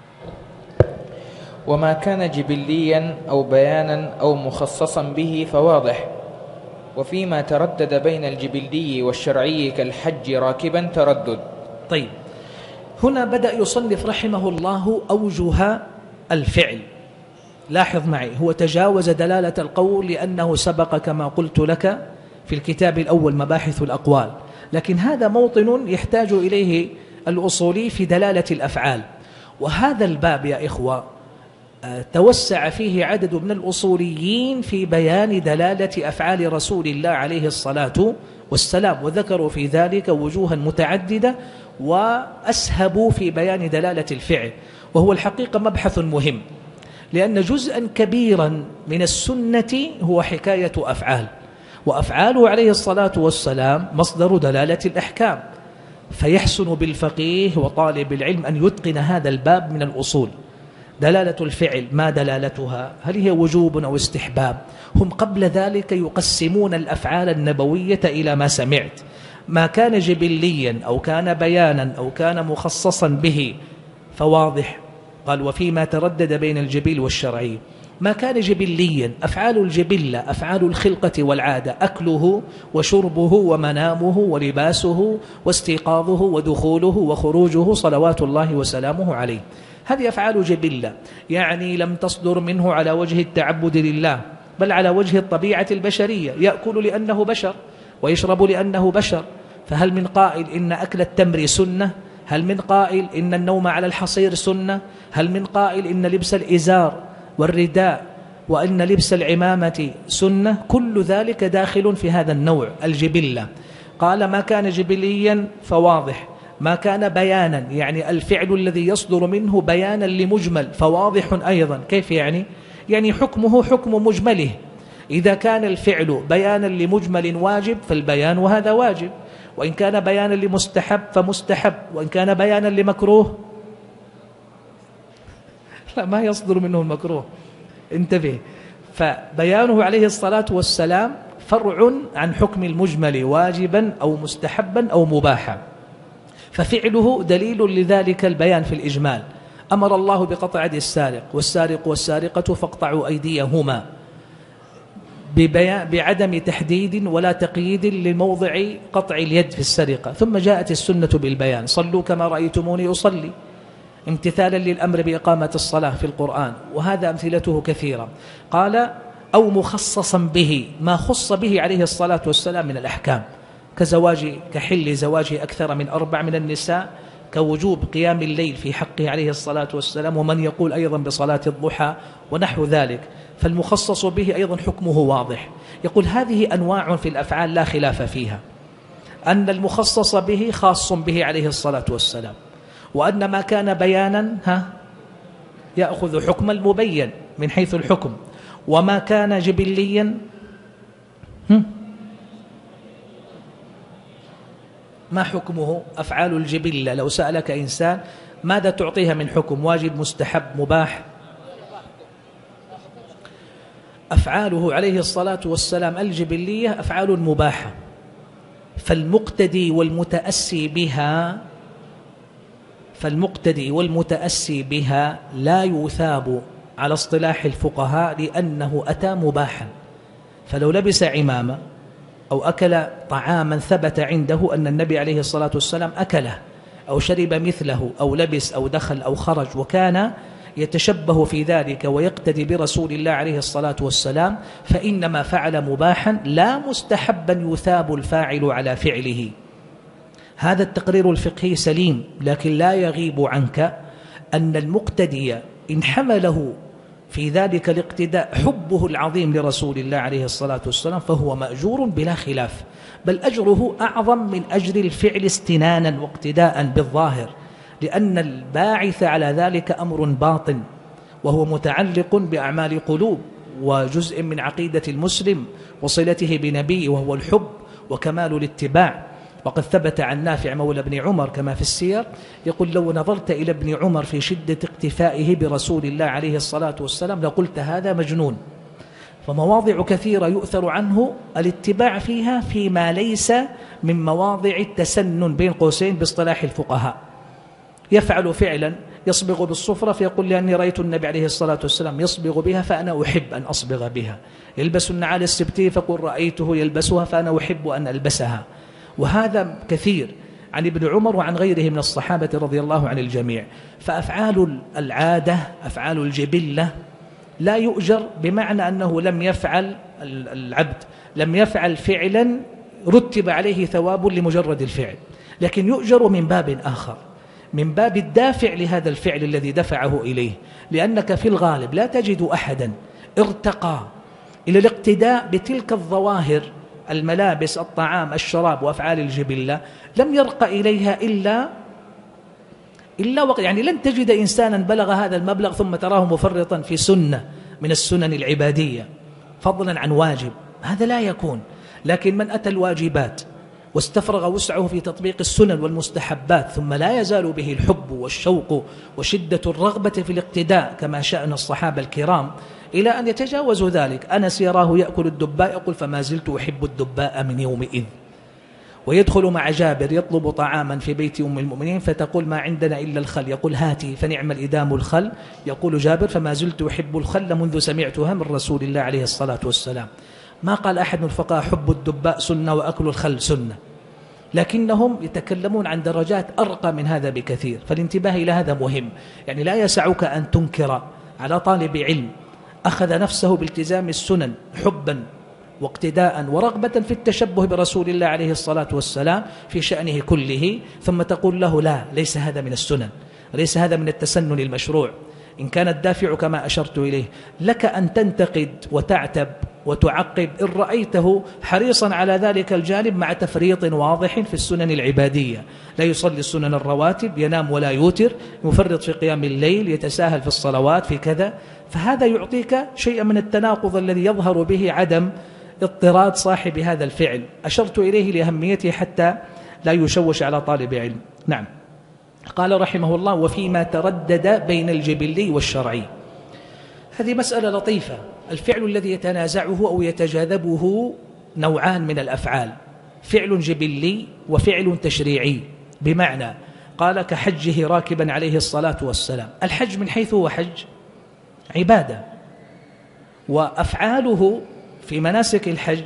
وما كان جبليا أو بيانا أو مخصصا به فواضح، وفيما تردد بين الجبلي والشرعي كالحج راكبا تردد. طيب هنا بدأ يصنف رحمه الله أوجه الفعل. لاحظ معي، هو تجاوز دلالة القول لأنه سبق كما قلت لك في الكتاب الأول مباحث الأقوال، لكن هذا موطن يحتاج إليه الأصولي في دلالة الأفعال. وهذا الباب يا إخوة توسع فيه عدد من الأصوليين في بيان دلالة أفعال رسول الله عليه الصلاة والسلام، وذكروا في ذلك وجوها متعددة وأسهبوا في بيان دلالة الفعل، وهو الحقيقة مبحث مهم، لأن جزءا كبيرا من السنة هو حكاية أفعال، وأفعاله عليه الصلاة والسلام مصدر دلالة الأحكام، فيحسن بالفقيه وطالب العلم أن يتقن هذا الباب من الأصول. دلالة الفعل ما دلالتها؟ هل هي وجوب أو استحباب؟ هم قبل ذلك يقسمون الأفعال النبوية إلى ما سمعت، ما كان جبليا أو كان بيانا أو كان مخصصا به فواضح. قال وفيما تردد بين الجبل والشرعي. ما كان جبليا أفعال الجبلة أفعال الخلقة والعادة، أكله وشربه ومنامه ولباسه واستيقاظه ودخوله وخروجه صلوات الله وسلامه عليه، هذه أفعال جبلة، يعني لم تصدر منه على وجه التعبد لله بل على وجه الطبيعة البشرية، يأكل لأنه بشر ويشرب لأنه بشر. فهل من قائل إن أكل التمر سنة؟ هل من قائل إن النوم على الحصير سنة؟ هل من قائل إن لبس الإزار والرداء وإن لبس العمامة سنة؟ كل ذلك داخل في هذا النوع الجبلة. قال ما كان جبليا فواضح، ما كان بيانا يعني الفعل الذي يصدر منه بيانا لمجمل فواضح أيضا. كيف يعني؟ يعني حكمه حكم مجمله. إذا كان الفعل بيانا لمجمل واجب فالبيان وهذا واجب، وإن كان بيانا لمستحب فمستحب، وإن كان بيانا لمكروه لا ما يصدر منه المكروه. انتبه، فبيانه عليه الصلاة والسلام فرع عن حكم المجمل واجبا أو مستحبا أو مباحا، ففعله دليل لذلك البيان في الإجمال. أمر الله بقطع يد السارق والسارق والسارقة فاقطعوا أيديهما بعدم تحديد ولا تقييد لموضع قطع اليد في السرقة، ثم جاءت السنة بالبيان: صلوا كما رأيتموني أصلي، امتثالا للأمر بإقامة الصلاة في القرآن، وهذا أمثلته كثيرة. قال: أو مخصصا به، ما خص به عليه الصلاة والسلام من الأحكام، كزواج كحل زواجه أكثر من أربع من النساء، كوجوب قيام الليل في حقه عليه الصلاة والسلام، ومن يقول أيضا بصلاة الضحى ونحو ذلك. فالمخصص به أيضا حكمه واضح. يقول هذه أنواع في الأفعال لا خلاف فيها، أن المخصص به خاص به عليه الصلاة والسلام، وأن ما كان بيانا ها يأخذ حكم المبين من حيث الحكم، وما كان جبليا هم ما حكمه. أفعال الجبلة لو سألك إنسان ماذا تعطيها من حكم؟ واجب، مستحب، مباح؟ أفعاله عليه الصلاة والسلام الجبلية أفعال مباحة، فالمقتدي والمتأسي بها فالمقتدي والمتأسي بها لا يثاب على اصطلاح الفقهاء لأنه أتى مباحا. فلو لبس عمامة أو أكل طعاما ثبت عنده أن النبي عليه الصلاة والسلام أكله أو شرب مثله أو لبس أو دخل أو خرج، وكان يتشبه في ذلك ويقتدي برسول الله عليه الصلاة والسلام، فإنما فعل مباحا لا مستحبا يثاب الفاعل على فعله. هذا التقرير الفقهي سليم، لكن لا يغيب عنك أن المقتدي إن حمله في ذلك الاقتداء حبه العظيم لرسول الله عليه الصلاة والسلام فهو مأجور بلا خلاف، بل أجره أعظم من أجر الفعل استنانا واقتداء بالظاهر، لأن الباعث على ذلك أمر باطن وهو متعلق بأعمال قلوب وجزء من عقيدة المسلم وصلته بنبيه، وهو الحب وكمال الاتباع. وقد ثبت عن نافع مولى ابن عمر كما في السير يقول: لو نظرت إلى ابن عمر في شدة اقتفائه برسول الله عليه الصلاة والسلام لقلت هذا مجنون. فمواضع كثيرة يؤثر عنه الاتباع فيها فيما ليس من مواضع التسنن بين قوسين باصطلاح الفقهاء. يفعل فعلا يصبغ بالصفرة فيقول: لأني رأيت النبي عليه الصلاة والسلام يصبغ بها فأنا أحب أن أصبغ بها. يلبس النعال السبتية فقل رأيته يلبسها فأنا أحب أن ألبسها. وهذا كثير عن ابن عمر وعن غيره من الصحابة رضي الله عن الجميع. فأفعال العادة أفعال الجبلة لا يؤجر، بمعنى أنه لم يفعل العبد لم يفعل فعلا رتب عليه ثواب لمجرد الفعل، لكن يؤجر من باب آخر، من باب الدافع لهذا الفعل الذي دفعه إليه. لأنك في الغالب لا تجد أحدا ارتقى إلى الاقتداء بتلك الظواهر، الملابس، الطعام، الشراب، وأفعال الجبلة، لم يرقى إليها إلا إلا وقت يعني لن تجد إنسانا بلغ هذا المبلغ ثم تراه مفرطا في سنة من السنن العبادية فضلا عن واجب، هذا لا يكون. لكن من أتى الواجبات واستفرغ وسعه في تطبيق السنن والمستحبات ثم لا يزال به الحب والشوق وشدة الرغبة في الاقتداء كما شأن الصحابة الكرام إلى أن يتجاوزوا ذلك. أنس يراه يأكل الدباء يقول: فما زلت أحب الدباء من يومئذ. ويدخل مع جابر يطلب طعاما في بيت أم المؤمنين فتقول: ما عندنا إلا الخل، يقول: هاتي، فنعم الإدام الخل. يقول جابر: فما زلت أحب الخل منذ سمعتها من رسول الله عليه الصلاة والسلام. ما قال أحد من الفقهاء حب الدباء سنة وأكل الخل سنة، لكنهم يتكلمون عن درجات أرقى من هذا بكثير. فالانتباه إلى هذا مهم. يعني لا يسعك أن تنكر على طالب علم أخذ نفسه بالتزام السنن حبا واقتداء ورغبة في التشبه برسول الله عليه الصلاة والسلام في شأنه كله، ثم تقول له: لا، ليس هذا من السنن، ليس هذا من التسنن المشروع، إن كان الدافع كما أشرت إليه. لك أن تنتقد وتعتب وتعقب إن رأيته حريصا على ذلك الجانب مع تفريط واضح في السنن العبادية، لا يصلي السنن الرواتب، ينام ولا يوتر، يفرط في قيام الليل، يتساهل في الصلوات، في كذا، فهذا يعطيك شيئا من التناقض الذي يظهر به عدم اضطراد صاحب هذا الفعل. أشرت إليه لأهميته حتى لا يشوش على طالب علم. نعم. قال رحمه الله: وفيما تردد بين الجبلي والشرعي. هذه مسألة لطيفة. الفعل الذي يتنازعه أو يتجاذبه نوعان من الأفعال: فعل جبلي وفعل تشريعي. بمعنى قال كحجه راكبا عليه الصلاة والسلام. الحج من حيث هو حج عبادة، وأفعاله في مناسك الحج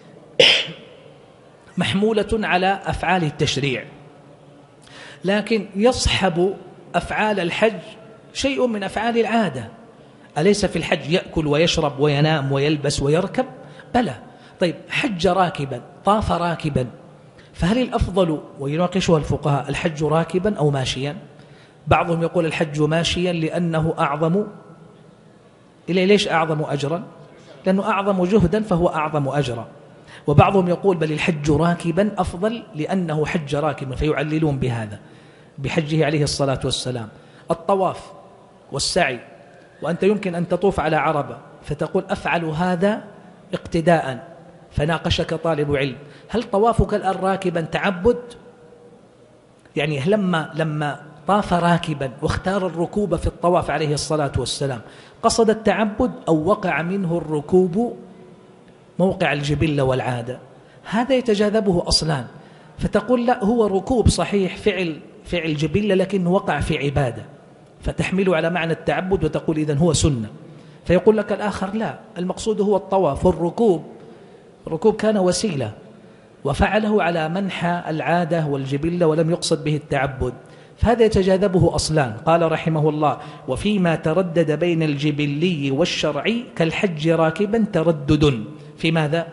محمولة على أفعال التشريع، لكن يصحب أفعال الحج شيء من أفعال العادة. أليس في الحج يأكل ويشرب وينام ويلبس ويركب؟ بلى. طيب، حج راكبا، طاف راكبا، فهل الأفضل، ويناقشها الفقهاء، الحج راكبا أو ماشيا؟ بعضهم يقول الحج ماشيا لأنه أعظم. إليه ليش أعظم أجرا؟ لأنه أعظم جهدا فهو أعظم أجرا. وبعضهم يقول بل الحج راكبا أفضل لأنه حج راكبا، فيعللون بهذا بحجه عليه الصلاة والسلام. الطواف والسعي، وأنت يمكن أن تطوف على عربة فتقول أفعل هذا اقتداء، فناقشك طالب علم: هل طوافك الآن راكبا تعبد؟ يعني لما لما طاف راكبا واختار الركوب في الطواف عليه الصلاة والسلام قصد التعبد أو وقع منه الركوب موقع الجبلة والعادة؟ هذا يتجاذبه أصلان، فتقول لا، هو ركوب صحيح، فعل فعل جبلة، لكنه وقع في عبادة، فتحمله على معنى التعبد وتقول إذن هو سنة. فيقول لك الآخر لا، المقصود هو الطواف، والركوب الركوب كان وسيلة وفعله على منحى العادة والجبلة ولم يقصد به التعبد. فهذا يتجاذبه أصلان. قال رحمه الله: وفيما تردد بين الجبلي والشرعي كالحج راكبا تردد. في ماذا؟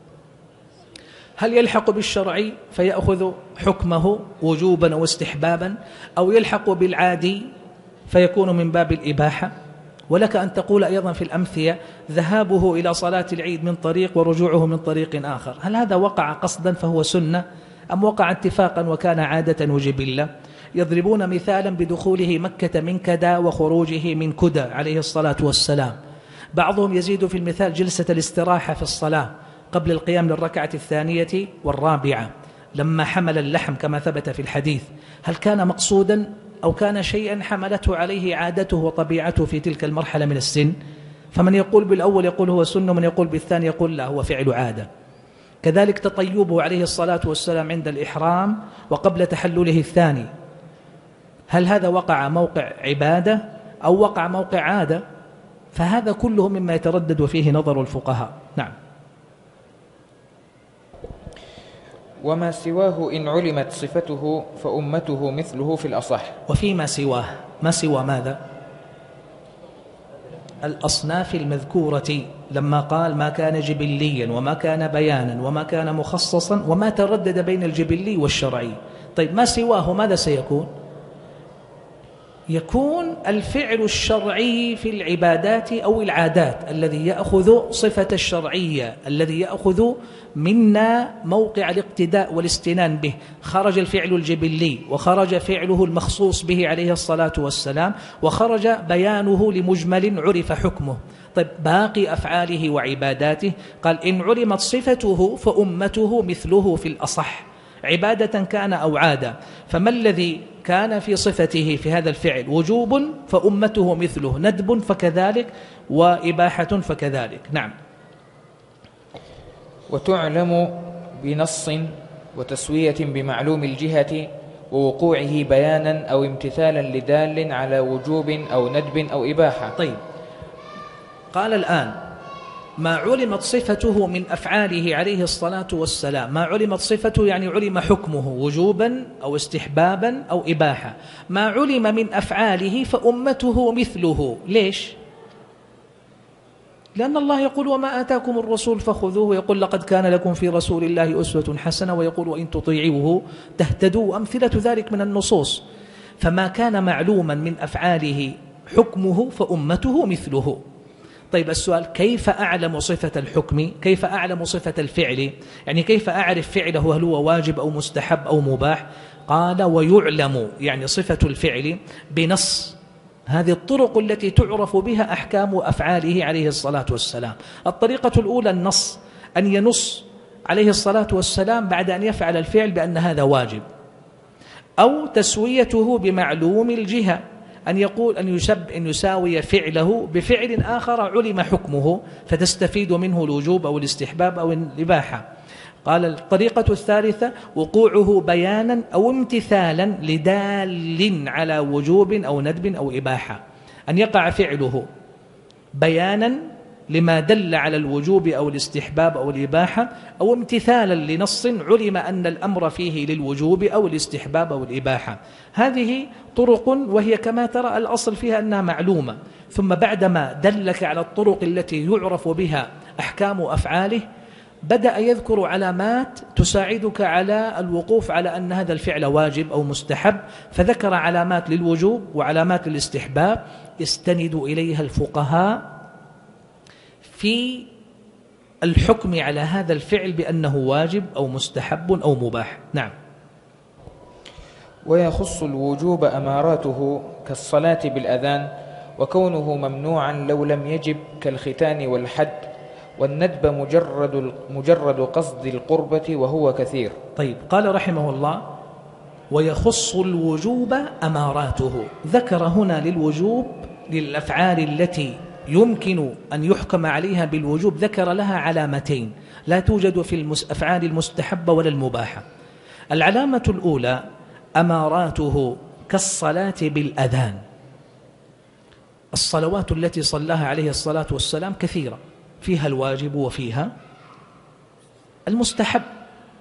هل يلحق بالشرعي فيأخذ حكمه وجوبا أو استحبابا، أو يلحق بالعادي فيكون من باب الإباحة؟ ولك أن تقول أيضا في الأمثلة: ذهابه إلى صلاة العيد من طريق ورجوعه من طريق آخر، هل هذا وقع قصدا فهو سنة، أم وقع اتفاقا وكان عادة وجبلة؟ يضربون مثالا بدخوله مكة من كدا وخروجه من كدا عليه الصلاة والسلام. بعضهم يزيد في المثال جلسة الاستراحة في الصلاة قبل القيام للركعة الثانية والرابعة لما حمل اللحم كما ثبت في الحديث، هل كان مقصودا أو كان شيئا حملته عليه عادته وطبيعته في تلك المرحلة من السن؟ فمن يقول بالأول يقول هو سنة، ومن يقول بالثاني يقول لا، هو فعل عادة. كذلك تطيبه عليه الصلاة والسلام عند الإحرام وقبل تحلله الثاني، هل هذا وقع موقع عبادة أو وقع موقع عادة؟ فهذا كله مما يتردد فيه نظر الفقهاء. نعم. وما سواه إن علمت صفته فأمته مثله في الأصح. وفيما سواه، ما سوى ماذا؟ الأصناف المذكورة، لما قال ما كان جبليا وما كان بيانا وما كان مخصصا وما تردد بين الجبلي والشرعي. طيب، ما سواه ماذا سيكون؟ يكون الفعل الشرعي في العبادات أو العادات الذي يأخذ صفة الشرعية، الذي يأخذ منا موقع الاقتداء والاستنان به. خرج الفعل الجبلي وخرج فعله المخصوص به عليه الصلاة والسلام وخرج بيانه لمجمل عرف حكمه. طيب، باقي أفعاله وعباداته قال إن علمت صفته فأمته مثله في الأصح، عبادة كان أو عادة. فما الذي كان في صفته في هذا الفعل وجوب فأمته مثله، ندب فكذلك، وإباحة فكذلك. نعم. وتعلم بنص وتسوية بمعلوم الجهة ووقوعه بيانا أو امتثالا لدال على وجوب أو ندب أو إباحة. طيب، قال الآن ما علمت صفته من أفعاله عليه الصلاة والسلام، ما علمت صفته يعني علم حكمه وجوبا أو استحبابا أو إباحة. ما علم من أفعاله فأمته مثله. ليش؟ لأن الله يقول وما آتاكم الرسول فخذوه، ويقول لقد كان لكم في رسول الله أسوة حسنة، ويقول وإن تطيعوه تهتدوا، أمثلة ذلك من النصوص. فما كان معلوما من أفعاله حكمه فأمته مثله. طيب السؤال: كيف أعلم صفة الحكم؟ كيف أعلم صفة الفعل؟ يعني كيف أعرف فعله هل هو واجب أو مستحب أو مباح؟ قال: ويعلم يعني صفة الفعل بنص. هذه الطرق التي تعرف بها أحكام أفعاله عليه الصلاة والسلام. الطريقة الأولى النص، أن ينص عليه الصلاة والسلام بعد أن يفعل الفعل بأن هذا واجب، أو تسويته بمعلوم الجهة، أن يقول أن يسب أن يساوي فعله بفعل آخر علم حكمه فتستفيد منه الوجوب أو الاستحباب أو الإباحة. قال: الطريقة الثالثة وقوعه بيانا أو امتثالا لدال على وجوب أو ندب أو إباحة، أن يقع فعله بيانا لما دل على الوجوب أو الاستحباب أو الإباحة، أو امتثالا لنص علم أن الأمر فيه للوجوب أو الاستحباب أو الإباحة. هذه طرق، وهي كما ترى الأصل فيها أنها معلومة. ثم بعدما دلك على الطرق التي يعرف بها أحكام أفعاله، بدأ يذكر علامات تساعدك على الوقوف على أن هذا الفعل واجب أو مستحب، فذكر علامات للوجوب وعلامات للاستحباب يستند إليها الفقهاء في الحكم على هذا الفعل بأنه واجب أو مستحب أو مباح. نعم. ويخص الوجوب أماراته كالصلاة بالأذان، وكونه ممنوعا لو لم يجب كالختان والحد، والندب مجرد مجرد قصد القربة وهو كثير. طيب، قال رحمه الله: ويخص الوجوب أماراته. ذكر هنا للوجوب للأفعال التي يمكن أن يحكم عليها بالوجوب، ذكر لها علامتين لا توجد في الأفعال المستحبة ولا المباحة. العلامة الأولى أماراته كالصلاة بالأذان. الصلوات التي صلاها عليه الصلاة والسلام كثيرة، فيها الواجب وفيها المستحب.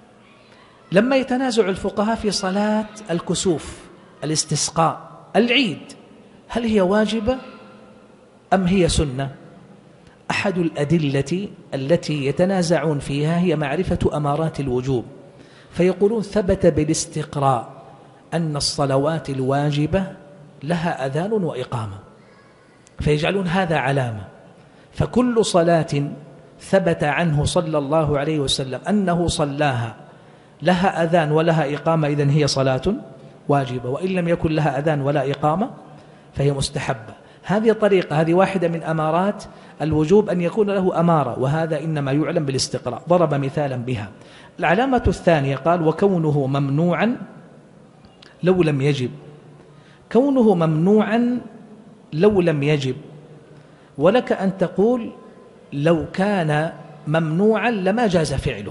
لما يتنازع الفقهاء في صلاة الكسوف، الاستسقاء، العيد، هل هي واجبة أم هي سنة؟ أحد الأدلة التي يتنازعون فيها هي معرفة أمارات الوجوب، فيقولون ثبت بالاستقراء أن الصلوات الواجبة لها أذان وإقامة، فيجعلون هذا علامة. فكل صلاة ثبت عنه صلى الله عليه وسلم أنه صلاها لها أذان ولها إقامة، إذن هي صلاة واجبة، وإن لم يكن لها أذان ولا إقامة فهي مستحبة. هذه طريقة، هذه واحدة من أمارات الوجوب، أن يكون له أمارة، وهذا إنما يعلم بالاستقراء. ضرب مثالا بها. العلامة الثانية قال: وكونه ممنوعا لو لم يجب. كونه ممنوعا لو لم يجب، ولك أن تقول لو كان ممنوعا لما جاز فعله،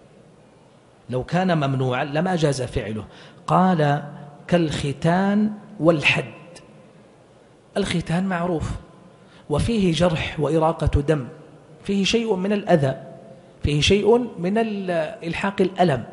لو كان ممنوعا لما جاز فعله. قال: كالختان والحد. الختان معروف، وفيه جرح وإراقة دم، فيه شيء من الأذى، فيه شيء من إلحاق الألم.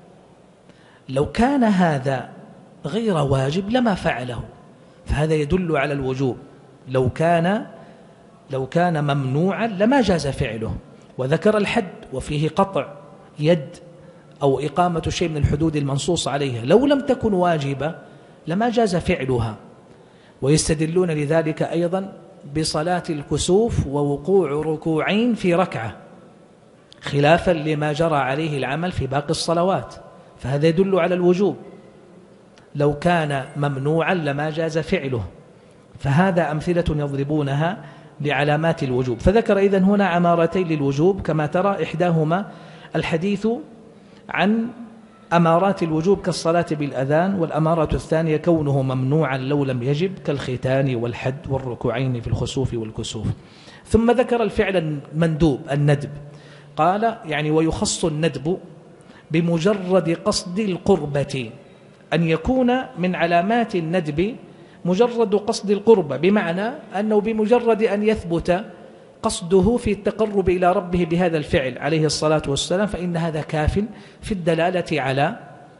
لو كان هذا غير واجب لما فعله، فهذا يدل على الوجوب. لو كان لو كان ممنوعا لما جاز فعله. وذكر الحد، وفيه قطع يد أو إقامة شيء من الحدود المنصوص عليها، لو لم تكن واجبة لما جاز فعلها. ويستدلون لذلك أيضا بصلاة الكسوف ووقوع ركوعين في ركعة، خلافا لما جرى عليه العمل في باقي الصلوات، فهذا يدل على الوجوب. لو كان ممنوعا لما جاز فعله. فهذا أمثلة يضربونها لعلامات الوجوب. فذكر إذن هنا عمارتين للوجوب كما ترى، إحداهما الحديث عن أمارات الوجوب كالصلاة بالأذان، والأمارة الثانية كونه ممنوعا لو لم يجب كالختان والحد والركوعين في الخسوف والكسوف. ثم ذكر الفعل المندوب الندب. قال: يعني ويخص الندب بمجرد قصد القربة، أن يكون من علامات الندب مجرد قصد القربة، بمعنى أنه بمجرد أن يثبت قصده في التقرب إلى ربه بهذا الفعل عليه الصلاة والسلام، فإن هذا كاف في الدلالة على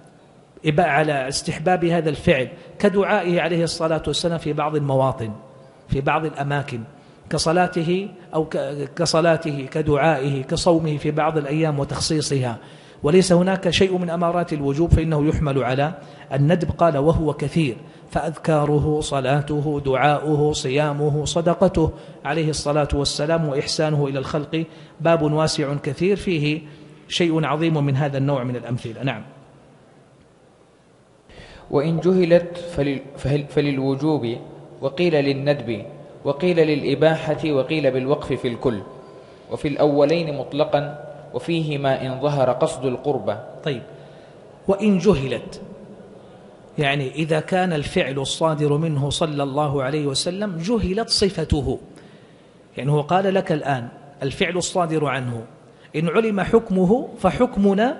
على استحباب هذا الفعل، كدعائه عليه الصلاة والسلام في بعض المواطن في بعض الأماكن، كصلاته أو كصلاته كدعائه، كصومه في بعض الأيام وتخصيصها. وليس هناك شيء من أمارات الوجوب، فإنه يحمل على الندب. قال: وهو كثير. فأذكاره، صلاته، دعاؤه، صيامه، صدقته عليه الصلاة والسلام، وإحسانه إلى الخلق باب واسع كثير فيه شيء عظيم من هذا النوع من الأمثلة. نعم. وإن جهلت فلل فللوجوب، وقيل للندب، وقيل للإباحة، وقيل بالوقف في الكل، وفي الأولين مطلقا، وفيهما إن ظهر قصد القربة. طيب، وإن جهلت يعني إذا كان الفعل الصادر منه صلى الله عليه وسلم جهلت صفته، يعني هو قال لك الآن الفعل الصادر عنه إن علم حكمه فحكمنا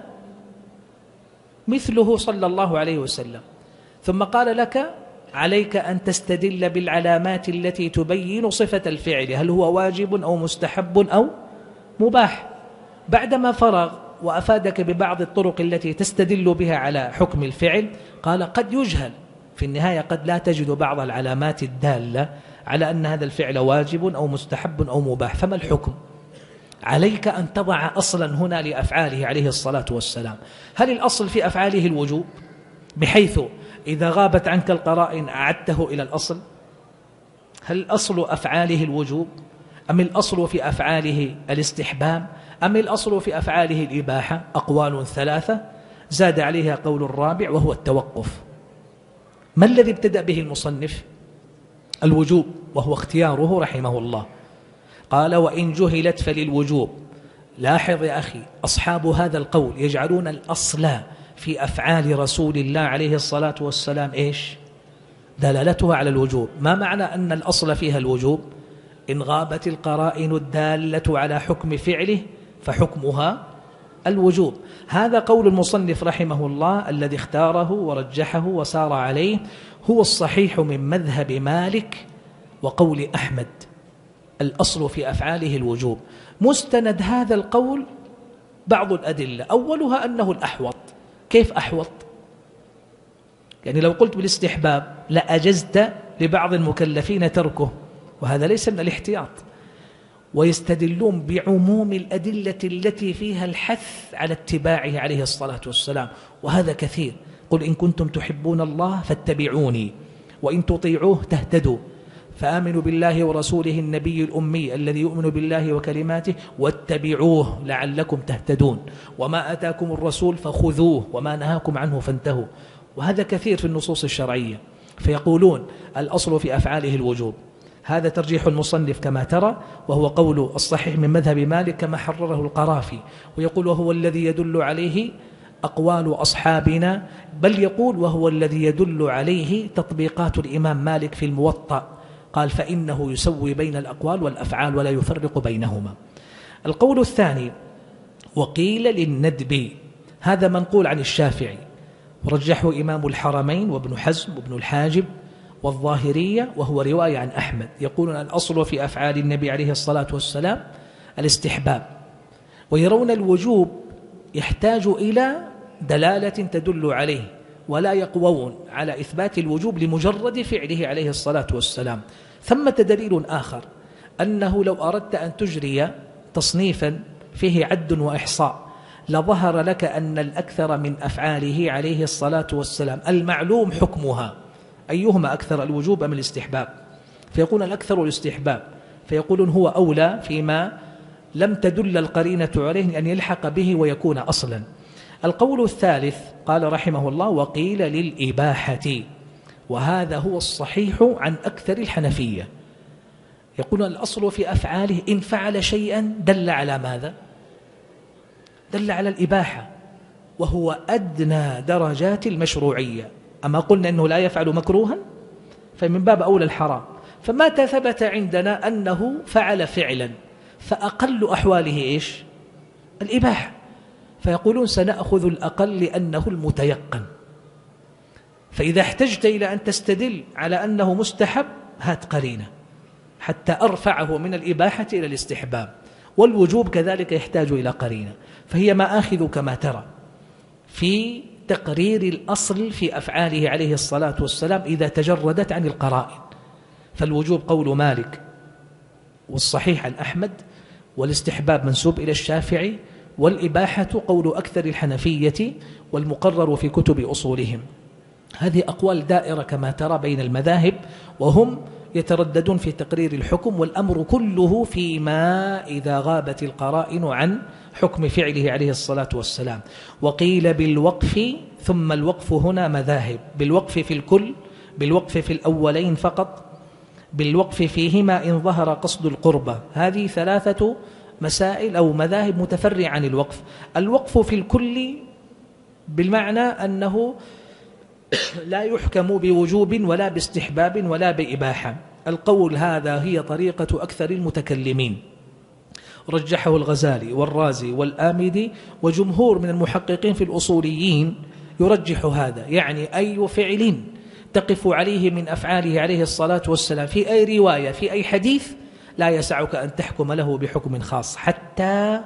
مثله صلى الله عليه وسلم، ثم قال لك عليك أن تستدل بالعلامات التي تبين صفة الفعل، هل هو واجب أو مستحب أو مباح. بعدما فرغ وأفادك ببعض الطرق التي تستدل بها على حكم الفعل، قال قد يجهل في النهاية، قد لا تجد بعض العلامات الدالة على أن هذا الفعل واجب أو مستحب أو مباح، فما الحكم؟ عليك أن تضع أصلا هنا لأفعاله عليه الصلاة والسلام. هل الأصل في أفعاله الوجوب بحيث إذا غابت عنك القرائن أعدته إلى الأصل؟ هل الأصل أفعاله الوجوب، أم الأصل في أفعاله الاستحباب، أم الأصل في أفعاله الإباحة؟ أقوال ثلاثة زاد عليها قول الرابع وهو التوقف. ما الذي ابتدأ به المصنف؟ الوجوب، وهو اختياره رحمه الله. قال وإن جهلت فللوجوب. لاحظ يا أخي، أصحاب هذا القول يجعلون الأصل في أفعال رسول الله عليه الصلاة والسلام إيش؟ دلالتها على الوجوب. ما معنى أن الأصل فيها الوجوب؟ إن غابت القرائن الدالة على حكم فعله فحكمها الوجوب. هذا قول المصنف رحمه الله الذي اختاره ورجحه وسار عليه، هو الصحيح من مذهب مالك وقول أحمد. الأصل في أفعاله الوجوب. مستند هذا القول بعض الأدلة، أولها أنه الأحوط. كيف أحوط؟ يعني لو قلت بالاستحباب لأجزت لبعض المكلفين تركه، وهذا ليس من الاحتياط. ويستدلون بعموم الأدلة التي فيها الحث على اتباعه عليه الصلاة والسلام، وهذا كثير. قل إن كنتم تحبون الله فاتبعوني وإن تطيعوه تهتدوا، فآمنوا بالله ورسوله النبي الأمي الذي يؤمن بالله وكلماته واتبعوه لعلكم تهتدون، وما أتاكم الرسول فخذوه وما نهاكم عنه فانتهوا. وهذا كثير في النصوص الشرعية. فيقولون الأصل في أفعاله الوجوب. هذا ترجيح المصنف كما ترى، وهو قول الصحيح من مذهب مالك كما حرره القرافي. ويقول وهو الذي يدل عليه أقوال أصحابنا، بل يقول وهو الذي يدل عليه تطبيقات الإمام مالك في الموطأ. قال فإنه يسوي بين الأقوال والأفعال ولا يفرق بينهما. القول الثاني وقيل للندب، هذا منقول عن الشافعي، ورجحه إمام الحرمين وابن حزم وابن الحاجب والظاهرية، وهو رواية عن أحمد. يقولون الأصل في أفعال النبي عليه الصلاة والسلام الاستحباب، ويرون الوجوب يحتاج إلى دلالة تدل عليه، ولا يقوون على إثبات الوجوب لمجرد فعله عليه الصلاة والسلام. ثمة دليل آخر، أنه لو أردت أن تجري تصنيفا فيه عد وإحصاء لظهر لك أن الأكثر من أفعاله عليه الصلاة والسلام المعلوم حكمها أيهما أكثر، الوجوب أم الاستحباب؟ فيقول الأكثر الاستحباب، فيقولون هو أولى فيما لم تدل القرينة عليه أن يلحق به ويكون أصلا. القول الثالث قال رحمه الله وقيل للإباحة، وهذا هو الصحيح عن أكثر الحنفية. يقولون الأصل في أفعاله إن فعل شيئا دل على ماذا؟ دل على الإباحة، وهو أدنى درجات المشروعية. أما قلنا أنه لا يفعل مكروها فمن باب أولى الحرام. فمتى ثبت عندنا أنه فعل فعلا فأقل أحواله إيش؟ الإباحة. فيقولون سنأخذ الأقل لأنه المتيقن. فإذا احتجت إلى أن تستدل على أنه مستحب هات قرينة حتى أرفعه من الإباحة إلى الاستحباب، والوجوب كذلك يحتاج إلى قرينة. فهي مآخذ كما ترى في تقرير الأصل في أفعاله عليه الصلاة والسلام إذا تجردت عن القرائن. فالوجوب قول مالك، والصحيح عن أحمد، والاستحباب منسوب إلى الشافعي، والإباحة قول أكثر الحنفية والمقرر في كتب أصولهم. هذه أقوال دائرة كما ترى بين المذاهب، وهم يترددون في تقرير الحكم، والأمر كله فيما إذا غابت القرائن عن حكم فعله عليه الصلاة والسلام. وقيل بالوقف، ثم الوقف هنا مذاهب: بالوقف في الكل، بالوقف في الأولين فقط، بالوقف فيهما إن ظهر قصد القربة. هذه ثلاثة مسائل أو مذاهب متفرعة عن الوقف. الوقف في الكل بالمعنى أنه لا يحكم بوجوب ولا باستحباب ولا بإباحة. القول هذا هي طريقة أكثر المتكلمين، رجحه الغزالي والرازي والآمدي وجمهور من المحققين في الأصوليين يرجح هذا، يعني أي فعل تقف عليه من أفعاله عليه الصلاة والسلام في أي رواية في أي حديث لا يسعك أن تحكم له بحكم خاص حتى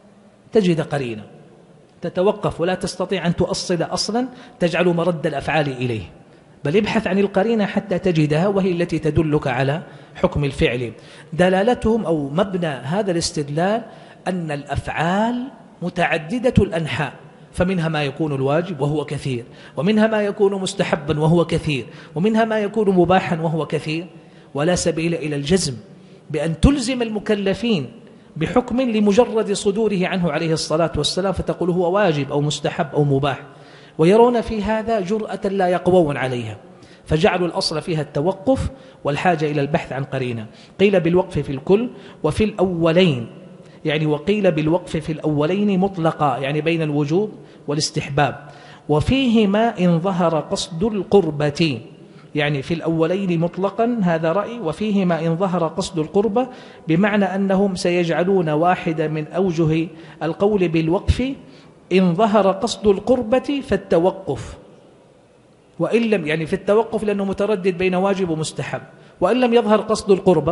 تجد قرينة تتوقف، ولا تستطيع أن تؤصل أصلا تجعل مرد الأفعال إليه، بل ابحث عن القرينة حتى تجدها، وهي التي تدلك على حكم الفعل. دلالتهم أو مبنى هذا الاستدلال أن الأفعال متعددة الأنحاء، فمنها ما يكون الواجب وهو كثير، ومنها ما يكون مستحبا وهو كثير، ومنها ما يكون مباحا وهو كثير، ولا سبيل إلى الجزم بأن تلزم المكلفين بحكم لمجرد صدوره عنه عليه الصلاة والسلام فتقول هو واجب أو مستحب أو مباح، ويرون في هذا جرأة لا يقوون عليها، فجعلوا الأصل فيها التوقف والحاجة إلى البحث عن قرينة. قيل بالوقف في الكل وفي الأولين، يعني وقيل بالوقف في الأولين مطلقا، يعني بين الوجوب والاستحباب، وفيهما إن ظهر قصد القربة، يعني في الأولين مطلقا هذا رأي، وفيهما إن ظهر قصد القربة، بمعنى أنهم سيجعلون واحدة من أوجه القول بالوقف إن ظهر قصد القربة فالتوقف، وإن لم، يعني في التوقف لأنه متردد بين واجب ومستحب، وإن لم يظهر قصد القربة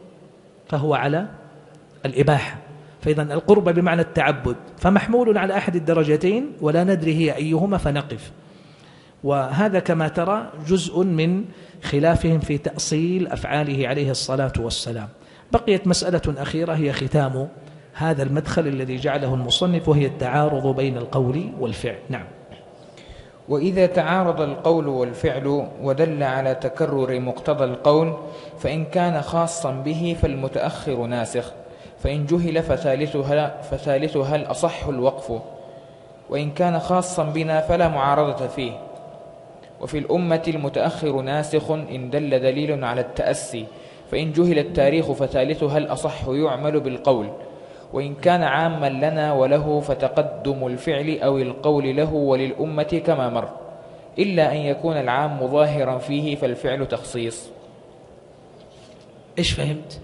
فهو على الإباحة. فإذا القربة بمعنى التعبد، فمحمول على أحد الدرجتين ولا ندري هي أيهما فنقف. وهذا كما ترى جزء من خلافهم في تأصيل أفعاله عليه الصلاة والسلام. بقيت مسألة أخيرة هي ختام هذا المدخل الذي جعله المصنف، وهي التعارض بين القول والفعل. نعم. وإذا تعارض القول والفعل ودل على تكرر مقتضى القول، فإن كان خاصا به فالمتأخر ناسخ، فإن جهل فثالثها, فثالثها الأصح الوقف، وإن كان خاصا بنا فلا معارضة فيه. وفي الأمة المتأخر ناسخ إن دل دليل على التأسي، فإن جهل التاريخ فثالثها الأصح يعمل بالقول، وإن كان عاما لنا وله فتقدم الفعل أو القول له وللأمة كما مر، إلا أن يكون العام ظاهرا فيه فالفعل تخصيص. إيش فهمت؟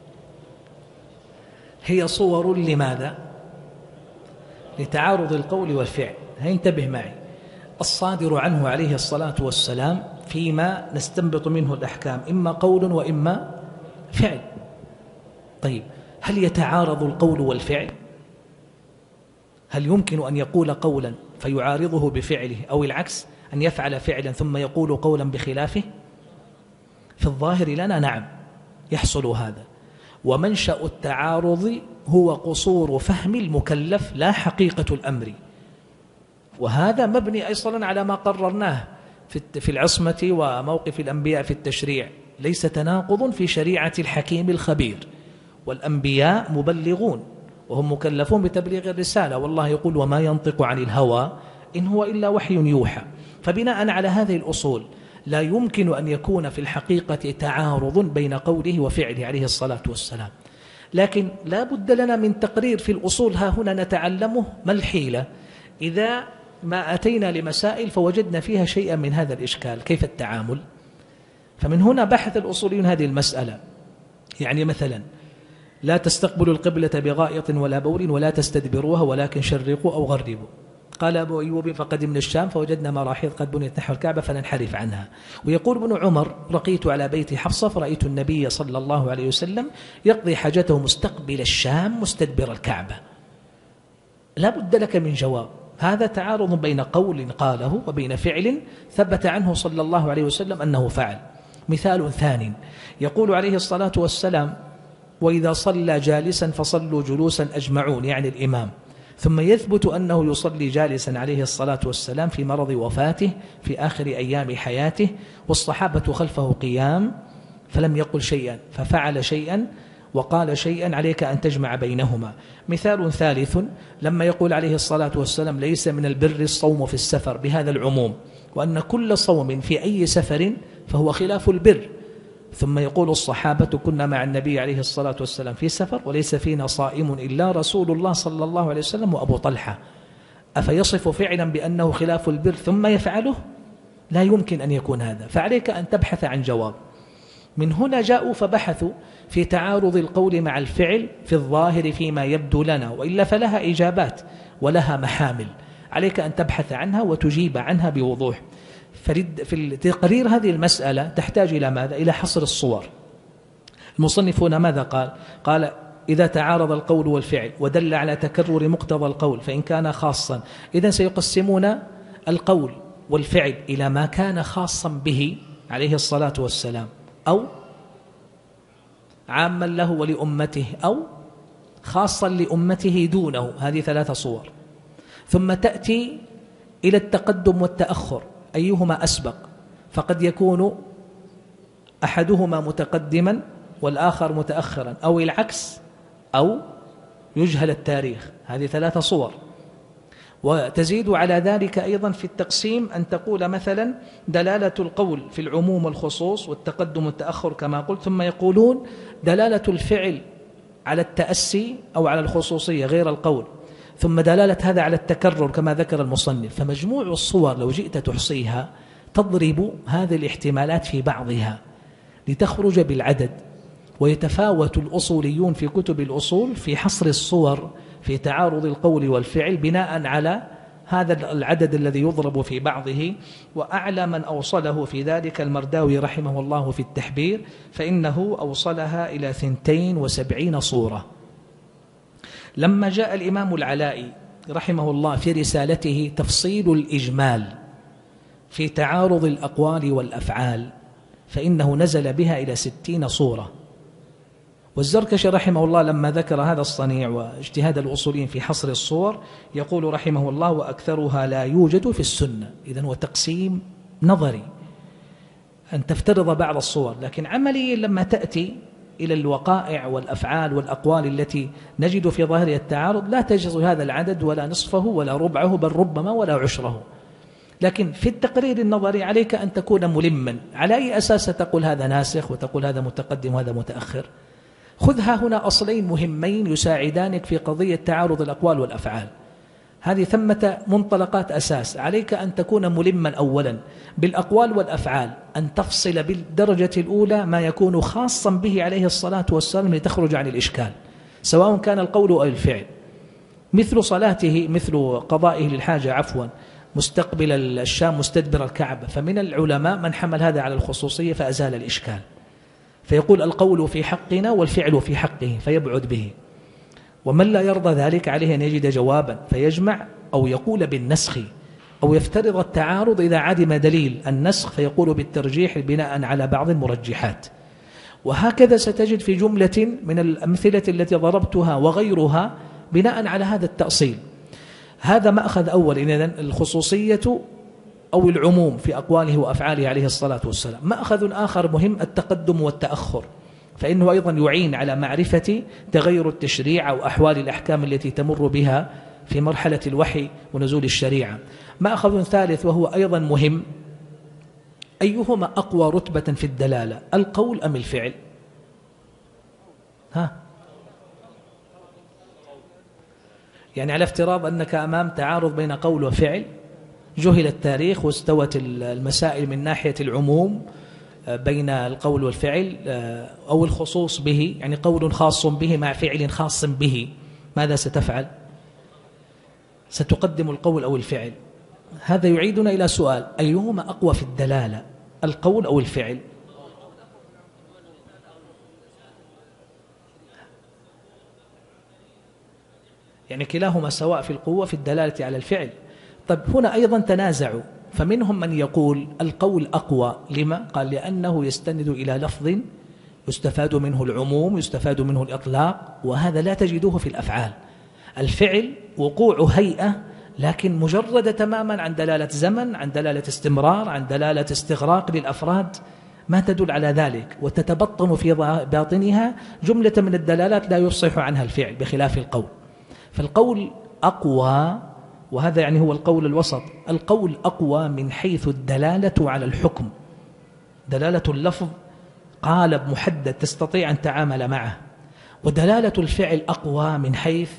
هي صور لماذا؟ لتعارض القول والفعل. هينتبه معي، الصادر عنه عليه الصلاة والسلام فيما نستنبط منه الأحكام إما قول وإما فعل. طيب، هل يتعارض القول والفعل؟ هل يمكن أن يقول قولا فيعارضه بفعله، أو العكس أن يفعل فعلا ثم يقول قولا بخلافه؟ في الظاهر لنا نعم يحصل هذا، ومنشأ التعارض هو قصور فهم المكلف لا حقيقة الأمر، وهذا مبني أيضا على ما قررناه في العصمة وموقف الأنبياء في التشريع. ليس تناقض في شريعة الحكيم الخبير، والأنبياء مبلغون وهم مكلفون بتبليغ الرسالة، والله يقول وما ينطق عن الهوى إن هو إلا وحي يوحى. فبناء على هذه الأصول لا يمكن أن يكون في الحقيقة تعارض بين قوله وفعله عليه الصلاة والسلام، لكن لا بد لنا من تقرير في الأصول ها هنا نتعلمه. ما الحيلة إذا ما أتينا لمسائل فوجدنا فيها شيئا من هذا الإشكال؟ كيف التعامل؟ فمن هنا بحث الأصوليون هذه المسألة. يعني مثلا لا تستقبلوا القبلة بغائط ولا بول ولا تستدبروها ولكن شرقوا أو غربوا. قال أبو أيوب فقدمنا الشام فوجدنا مراحيض قد بنيت نحو الكعبة فننحرف عنها. ويقول ابن عمر رقيت على بيت حفصة فرأيت النبي صلى الله عليه وسلم يقضي حاجته مستقبل الشام مستدبر الكعبة. لا بد لك من جواب. هذا تعارض بين قول قاله وبين فعل ثبت عنه صلى الله عليه وسلم أنه فعل. مثال ثاني، يقول عليه الصلاة والسلام وإذا صلى جالسا فصلوا جلوسا أجمعون، يعني الإمام، ثم يثبت أنه يصلي جالسا عليه الصلاة والسلام في مرض وفاته في آخر أيام حياته، والصحابة خلفه قيام، فلم يقل شيئا ففعل شيئا وقال شيئا، عليك أن تجمع بينهما. مثال ثالث، لما يقول عليه الصلاة والسلام ليس من البر الصوم في السفر بهذا العموم، وأن كل صوم في أي سفر فهو خلاف البر، ثم يقول الصحابة كنا مع النبي عليه الصلاة والسلام في سفر وليس فينا صائم إلا رسول الله صلى الله عليه وسلم وأبو طلحة، أفيصف فعلا بأنه خلاف البر ثم يفعله؟ لا يمكن أن يكون هذا، فعليك أن تبحث عن جواب. من هنا جاءوا فبحثوا في تعارض القول مع الفعل في الظاهر فيما يبدو لنا، وإلا فلها إجابات ولها محامل، عليك أن تبحث عنها وتجيب عنها بوضوح. في تقرير هذه المسألة تحتاج إلى ماذا؟ إلى حصر الصور. المصنف هنا ماذا قال؟ قال إذا تعارض القول والفعل ودل على تكرر مقتضى القول فإن كان خاصا، إذن سيقسمون القول والفعل إلى ما كان خاصا به عليه الصلاة والسلام، أو عاما له ولأمته، أو خاصا لأمته دونه، هذه ثلاثة صور. ثم تأتي إلى التقدم والتأخر، أيهما أسبق؟ فقد يكون أحدهما متقدما والآخر متأخرا، أو العكس، أو يجهل التاريخ، هذه ثلاثة صور. وتزيد على ذلك أيضا في التقسيم أن تقول مثلا دلالة القول في العموم والخصوص والتقدم والتأخر كما قلت، ثم يقولون دلالة الفعل على التأسي أو على الخصوصية غير القول، ثم دلالة هذا على التكرر كما ذكر المصنف. فمجموع الصور لو جئت تحصيها تضرب هذه الاحتمالات في بعضها لتخرج بالعدد. ويتفاوت الأصوليون في كتب الأصول في حصر الصور في تعارض القول والفعل بناء على هذا العدد الذي يضرب في بعضه. وأعلى من أوصله في ذلك المرداوي رحمه الله في التحبير، فإنه أوصلها إلى ثنتين وسبعين صورة. لما جاء الإمام العلائي رحمه الله في رسالته تفصيل الإجمال في تعارض الأقوال والأفعال، فإنه نزل بها إلى ستين صورة. والزركشي رحمه الله لما ذكر هذا الصنيع واجتهاد الأصوليين في حصر الصور يقول رحمه الله وأكثرها لا يوجد في السنة. إذن هو تقسيم نظري أن تفترض بعض الصور، لكن عمليا لما تأتي إلى الوقائع والأفعال والأقوال التي نجد في ظاهرها التعارض لا تجد هذا العدد ولا نصفه ولا ربعه، بل ربما ولا عشره. لكن في التقرير النظري عليك أن تكون ملما. على أي أساس تقول هذا ناسخ وتقول هذا متقدم وهذا متأخر؟ خذها هنا أصلين مهمين يساعدانك في قضية تعارض الأقوال والأفعال. هذه ثمة منطلقات أساس، عليك أن تكون ملما أولا بالأقوال والأفعال، أن تفصل بالدرجة الأولى ما يكون خاصا به عليه الصلاة والسلام لتخرج عن الإشكال، سواء كان القول أو الفعل، مثل صلاته، مثل قضائه للحاجة عفوا مستقبل الشام مستدبر الكعبة. فمن العلماء من حمل هذا على الخصوصية فأزال الإشكال، فيقول القول في حقنا والفعل في حقه فيبعد به. ومن لا يرضى ذلك عليه أن يجد جوابا فيجمع، أو يقول بالنسخ، أو يفترض التعارض إذا عدم دليل النسخ فيقول بالترجيح بناء على بعض المرجحات. وهكذا ستجد في جملة من الأمثلة التي ضربتها وغيرها بناء على هذا التأصيل. هذا مأخذ أول، إذن الخصوصية أو العموم في أقواله وأفعاله عليه الصلاة والسلام. مأخذ آخر مهم التقدم والتأخر، فإنه أيضا يعين على معرفة تغير التشريع أو أحوال الأحكام التي تمر بها في مرحلة الوحي ونزول الشريعة. مأخذ ثالث وهو أيضا مهم، أيهما أقوى رتبة في الدلالة، القول أم الفعل؟ ها؟ يعني على افتراض أنك أمام تعارض بين قول وفعل، جهل التاريخ واستوت المسائل من ناحية العموم بين القول والفعل أو الخصوص به، يعني قول خاص به مع فعل خاص به، ماذا ستفعل؟ ستقدم القول أو الفعل. هذا يعيدنا إلى سؤال، أيهما أقوى في الدلالة، القول أو الفعل؟ يعني كلاهما سواء في القوة في الدلالة على الفعل. طيب هنا أيضا تنازعوا، فمنهم من يقول القول أقوى، لما؟ قال لأنه يستند إلى لفظ يستفاد منه العموم، يستفاد منه الإطلاق، وهذا لا تجدوه في الأفعال. الفعل وقوع هيئة لكن مجردة تماما عن دلالة زمن، عن دلالة استمرار، عن دلالة استغراق للأفراد، ما تدل على ذلك، وتتبطن في باطنها جملة من الدلالات لا يصح عنها الفعل بخلاف القول. فالقول أقوى، وهذا يعني هو القول الوسط. القول أقوى من حيث الدلالة على الحكم، دلالة اللفظ قالب محدد تستطيع أن تعامل معه، ودلالة الفعل أقوى من حيث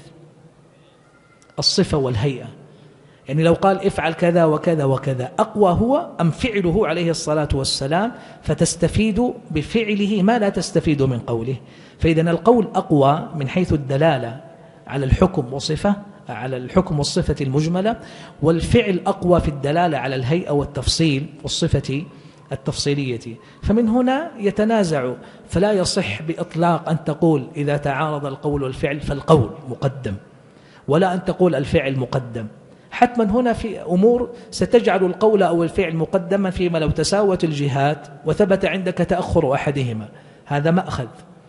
الصفة والهيئة. يعني لو قال افعل كذا وكذا وكذا، أقوى هو أم فعله عليه الصلاة والسلام، فتستفيد بفعله ما لا تستفيد من قوله. فإذن القول أقوى من حيث الدلالة على الحكم وصفة، على الحكم والصفة المجملة، والفعل أقوى في الدلالة على الهيئة والتفصيل والصفة التفصيلية. فمن هنا يتنازع، فلا يصح بإطلاق أن تقول إذا تعارض القول والفعل فالقول مقدم، ولا أن تقول الفعل مقدم. حتما هنا في أمور ستجعل القول أو الفعل مقدما فيما لو تساوت الجهات وثبت عندك تأخر أحدهما، هذا مأخذ.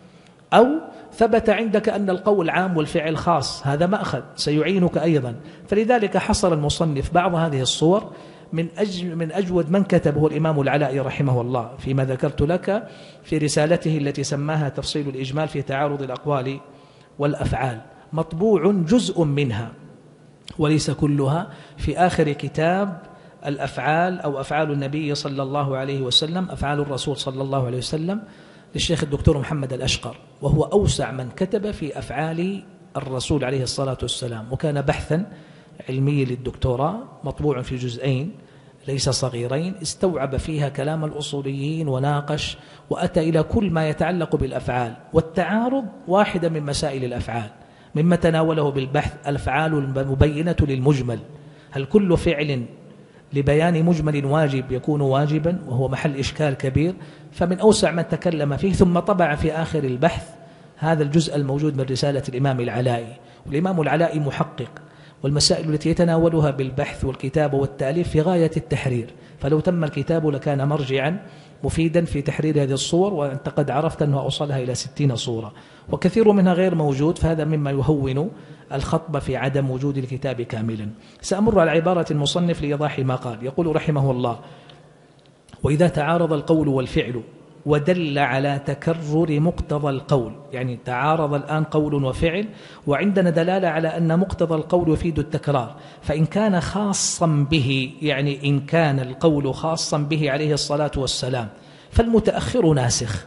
أو ثبت عندك أن القول عام والفعل خاص، هذا مأخذ سيعينك أيضا. فلذلك حصر المصنف بعض هذه الصور من أجل من أجود من كتبه الإمام العلاء رحمه الله فيما ذكرت لك في رسالته التي سماها تفصيل الإجمال في تعارض الأقوال والأفعال، مطبوع جزء منها وليس كلها في آخر كتاب الأفعال أو أفعال النبي صلى الله عليه وسلم، أفعال الرسول صلى الله عليه وسلم للشيخ الدكتور محمد الأشقر، وهو أوسع من كتب في أفعال الرسول عليه الصلاة والسلام، وكان بحثا علمي للدكتوراه مطبوع في جزئين ليس صغيرين، استوعب فيها كلام الأصوليين وناقش وأتى إلى كل ما يتعلق بالأفعال. والتعارض واحدة من مسائل الأفعال مما تناوله بالبحث، الأفعال المبينة للمجمل، هل كل فعل لبيان مجمل واجب يكون واجبا، وهو محل إشكال كبير، فمن أوسع من تكلم فيه. ثم طبع في آخر البحث هذا الجزء الموجود من رسالة الإمام العلائي، والإمام العلائي محقق، والمسائل التي يتناولها بالبحث والكتاب والتأليف في غاية التحرير، فلو تم الكتاب لكان مرجعا مفيدا في تحرير هذه الصور، وأنت قد عرفت أنه أوصلها إلى ستين صورة، وكثير منها غير موجود، فهذا مما يهون الخطب في عدم وجود الكتاب كاملا. سأمر على عبارة المصنف لإيضاح ما قال. يقول رحمه الله: وإذا تعارض القول والفعل ودل على تكرر مقتضى القول، يعني تعارض الآن قول وفعل وعندنا دلالة على أن مقتضى القول يفيد التكرار، فإن كان خاصا به، يعني إن كان القول خاصا به عليه الصلاة والسلام فالمتأخر ناسخ،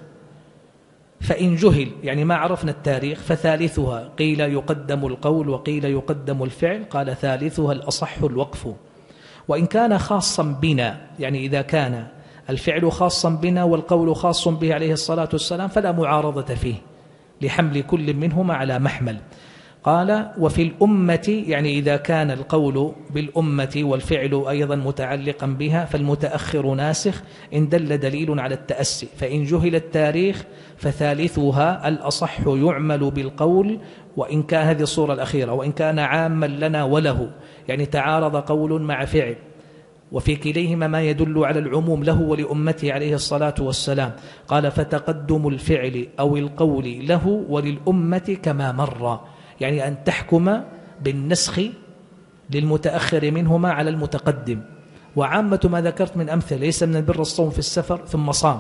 فإن جهل يعني ما عرفنا التاريخ فثالثها، قيل يقدم القول وقيل يقدم الفعل، قال ثالثها الأصح الوقف. وإن كان خاصا بنا، يعني إذا كان الفعل خاصا بنا والقول خاص به عليه الصلاة والسلام فلا معارضة فيه لحمل كل منهما على محمل. قال: وفي الأمة، يعني إذا كان القول بالأمة والفعل أيضا متعلقا بها فالمتأخر ناسخ إن دل دليل على التأسي، فإن جهل التاريخ فثالثها الأصح يعمل بالقول، وإن كان هذه الصورة الأخيرة، وإن كان عاما لنا وله، يعني تعارض قول مع فعل وفي كليهما ما يدل على العموم له ولأمته عليه الصلاة والسلام. قال: فتقدم الفعل أو القول له وللأمة كما مر، يعني أن تحكم بالنسخ للمتأخر منهما على المتقدم. وعامة ما ذكرت من أمثل: ليس من البر الصوم في السفر ثم صام،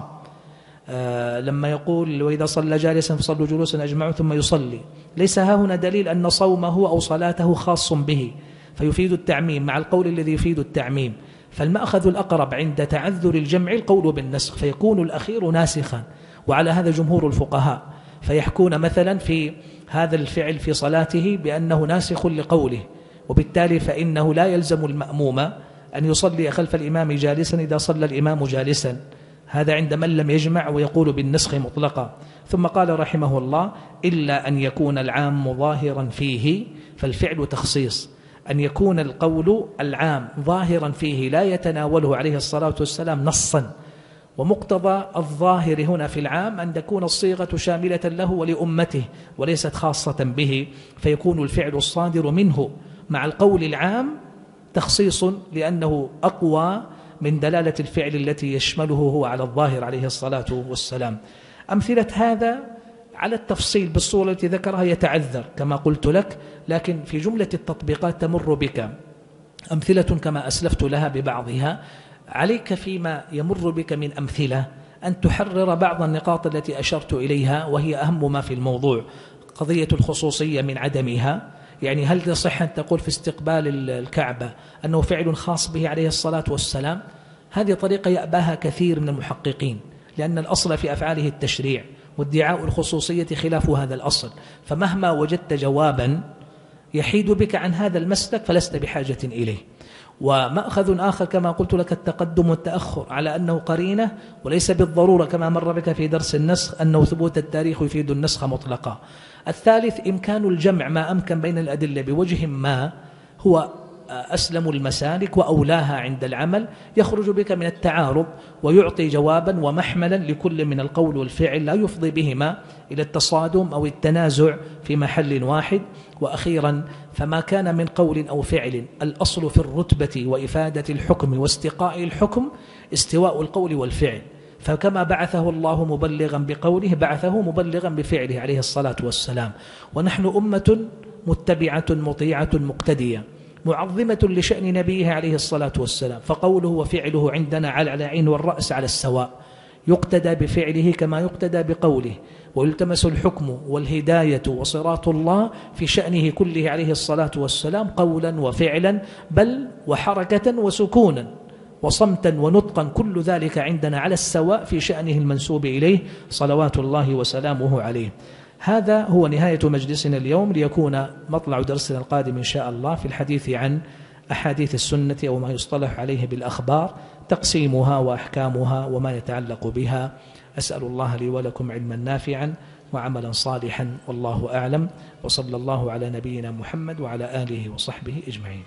آه لما يقول: وإذا صلى جالسا فصلوا جلوسا أجمعوا ثم يصلي، ليس ها هنا دليل أن صومه أو صلاته خاص به فيفيد التعميم مع القول الذي يفيد التعميم. فالمأخذ الأقرب عند تعذر الجمع القول بالنسخ، فيكون الأخير ناسخا، وعلى هذا جمهور الفقهاء، فيحكون مثلا في هذا الفعل في صلاته بأنه ناسخ لقوله، وبالتالي فإنه لا يلزم المأموم أن يصلي خلف الإمام جالسا إذا صلى الإمام جالسا، هذا عند من لم يجمع ويقول بالنسخ مطلقا. ثم قال رحمه الله: إلا أن يكون العام ظاهرا فيه، فالفعل تخصيص، أن يكون القول العام ظاهرا فيه لا يتناوله عليه الصلاة والسلام نصا، ومقتضى الظاهر هنا في العام أن تكون الصيغة شاملة له ولأمته وليست خاصة به، فيكون الفعل الصادر منه مع القول العام تخصيص، لأنه أقوى من دلالة الفعل التي يشمله هو على الظاهر عليه الصلاة والسلام. أمثلة هذا على التفصيل بالصورة التي ذكرها يتعذر كما قلت لك، لكن في جملة التطبيقات تمر بك أمثلة كما أسلفت لها ببعضها. عليك فيما يمر بك من أمثلة أن تحرر بعض النقاط التي أشرت إليها، وهي أهم ما في الموضوع، قضية الخصوصية من عدمها. يعني هل تصح أن تقول في استقبال الكعبة أنه فعل خاص به عليه الصلاة والسلام؟ هذه طريقة يأباها كثير من المحققين، لأن الأصل في أفعاله التشريع، وادعاء الخصوصية خلاف هذا الأصل. فمهما وجدت جوابا يحيد بك عن هذا المسلك فلست بحاجة إليه. ومأخذ آخر كما قلت لك التقدم والتأخر على أنه قرينة، وليس بالضرورة كما مر بك في درس النسخ أنه ثبوت التاريخ يفيد النسخ مطلقا. الثالث إمكان الجمع ما أمكن بين الأدلة بوجه ما هو أسلم المسالك وأولاها عند العمل، يخرج بك من التعارض ويعطي جوابا ومحملا لكل من القول والفعل لا يفضي بهما إلى التصادم أو التنازع في محل واحد. وأخيرا فما كان من قول أو فعل الأصل في الرتبة وإفادة الحكم واستقاء الحكم استواء القول والفعل، فكما بعثه الله مبلغا بقوله بعثه مبلغا بفعله عليه الصلاة والسلام. ونحن أمة متبعة مطيعة مقتدية معظمة لشأن نبيه عليه الصلاة والسلام، فقوله وفعله عندنا على العين والرأس على السواء، يقتدى بفعله كما يقتدى بقوله، ويلتمس الحكم والهداية وصراط الله في شأنه كله عليه الصلاة والسلام قولا وفعلا، بل وحركة وسكونا وصمتا ونطقا، كل ذلك عندنا على السواء في شأنه المنسوب إليه صلوات الله وسلامه عليه. هذا هو نهاية مجلسنا اليوم، ليكون مطلع درسنا القادم إن شاء الله في الحديث عن أحاديث السنة أو ما يصطلح عليه بالأخبار، تقسيمها وأحكامها وما يتعلق بها. أسأل الله لي ولكم علما نافعا وعملا صالحا، والله أعلم، وصلى الله على نبينا محمد وعلى آله وصحبه أجمعين.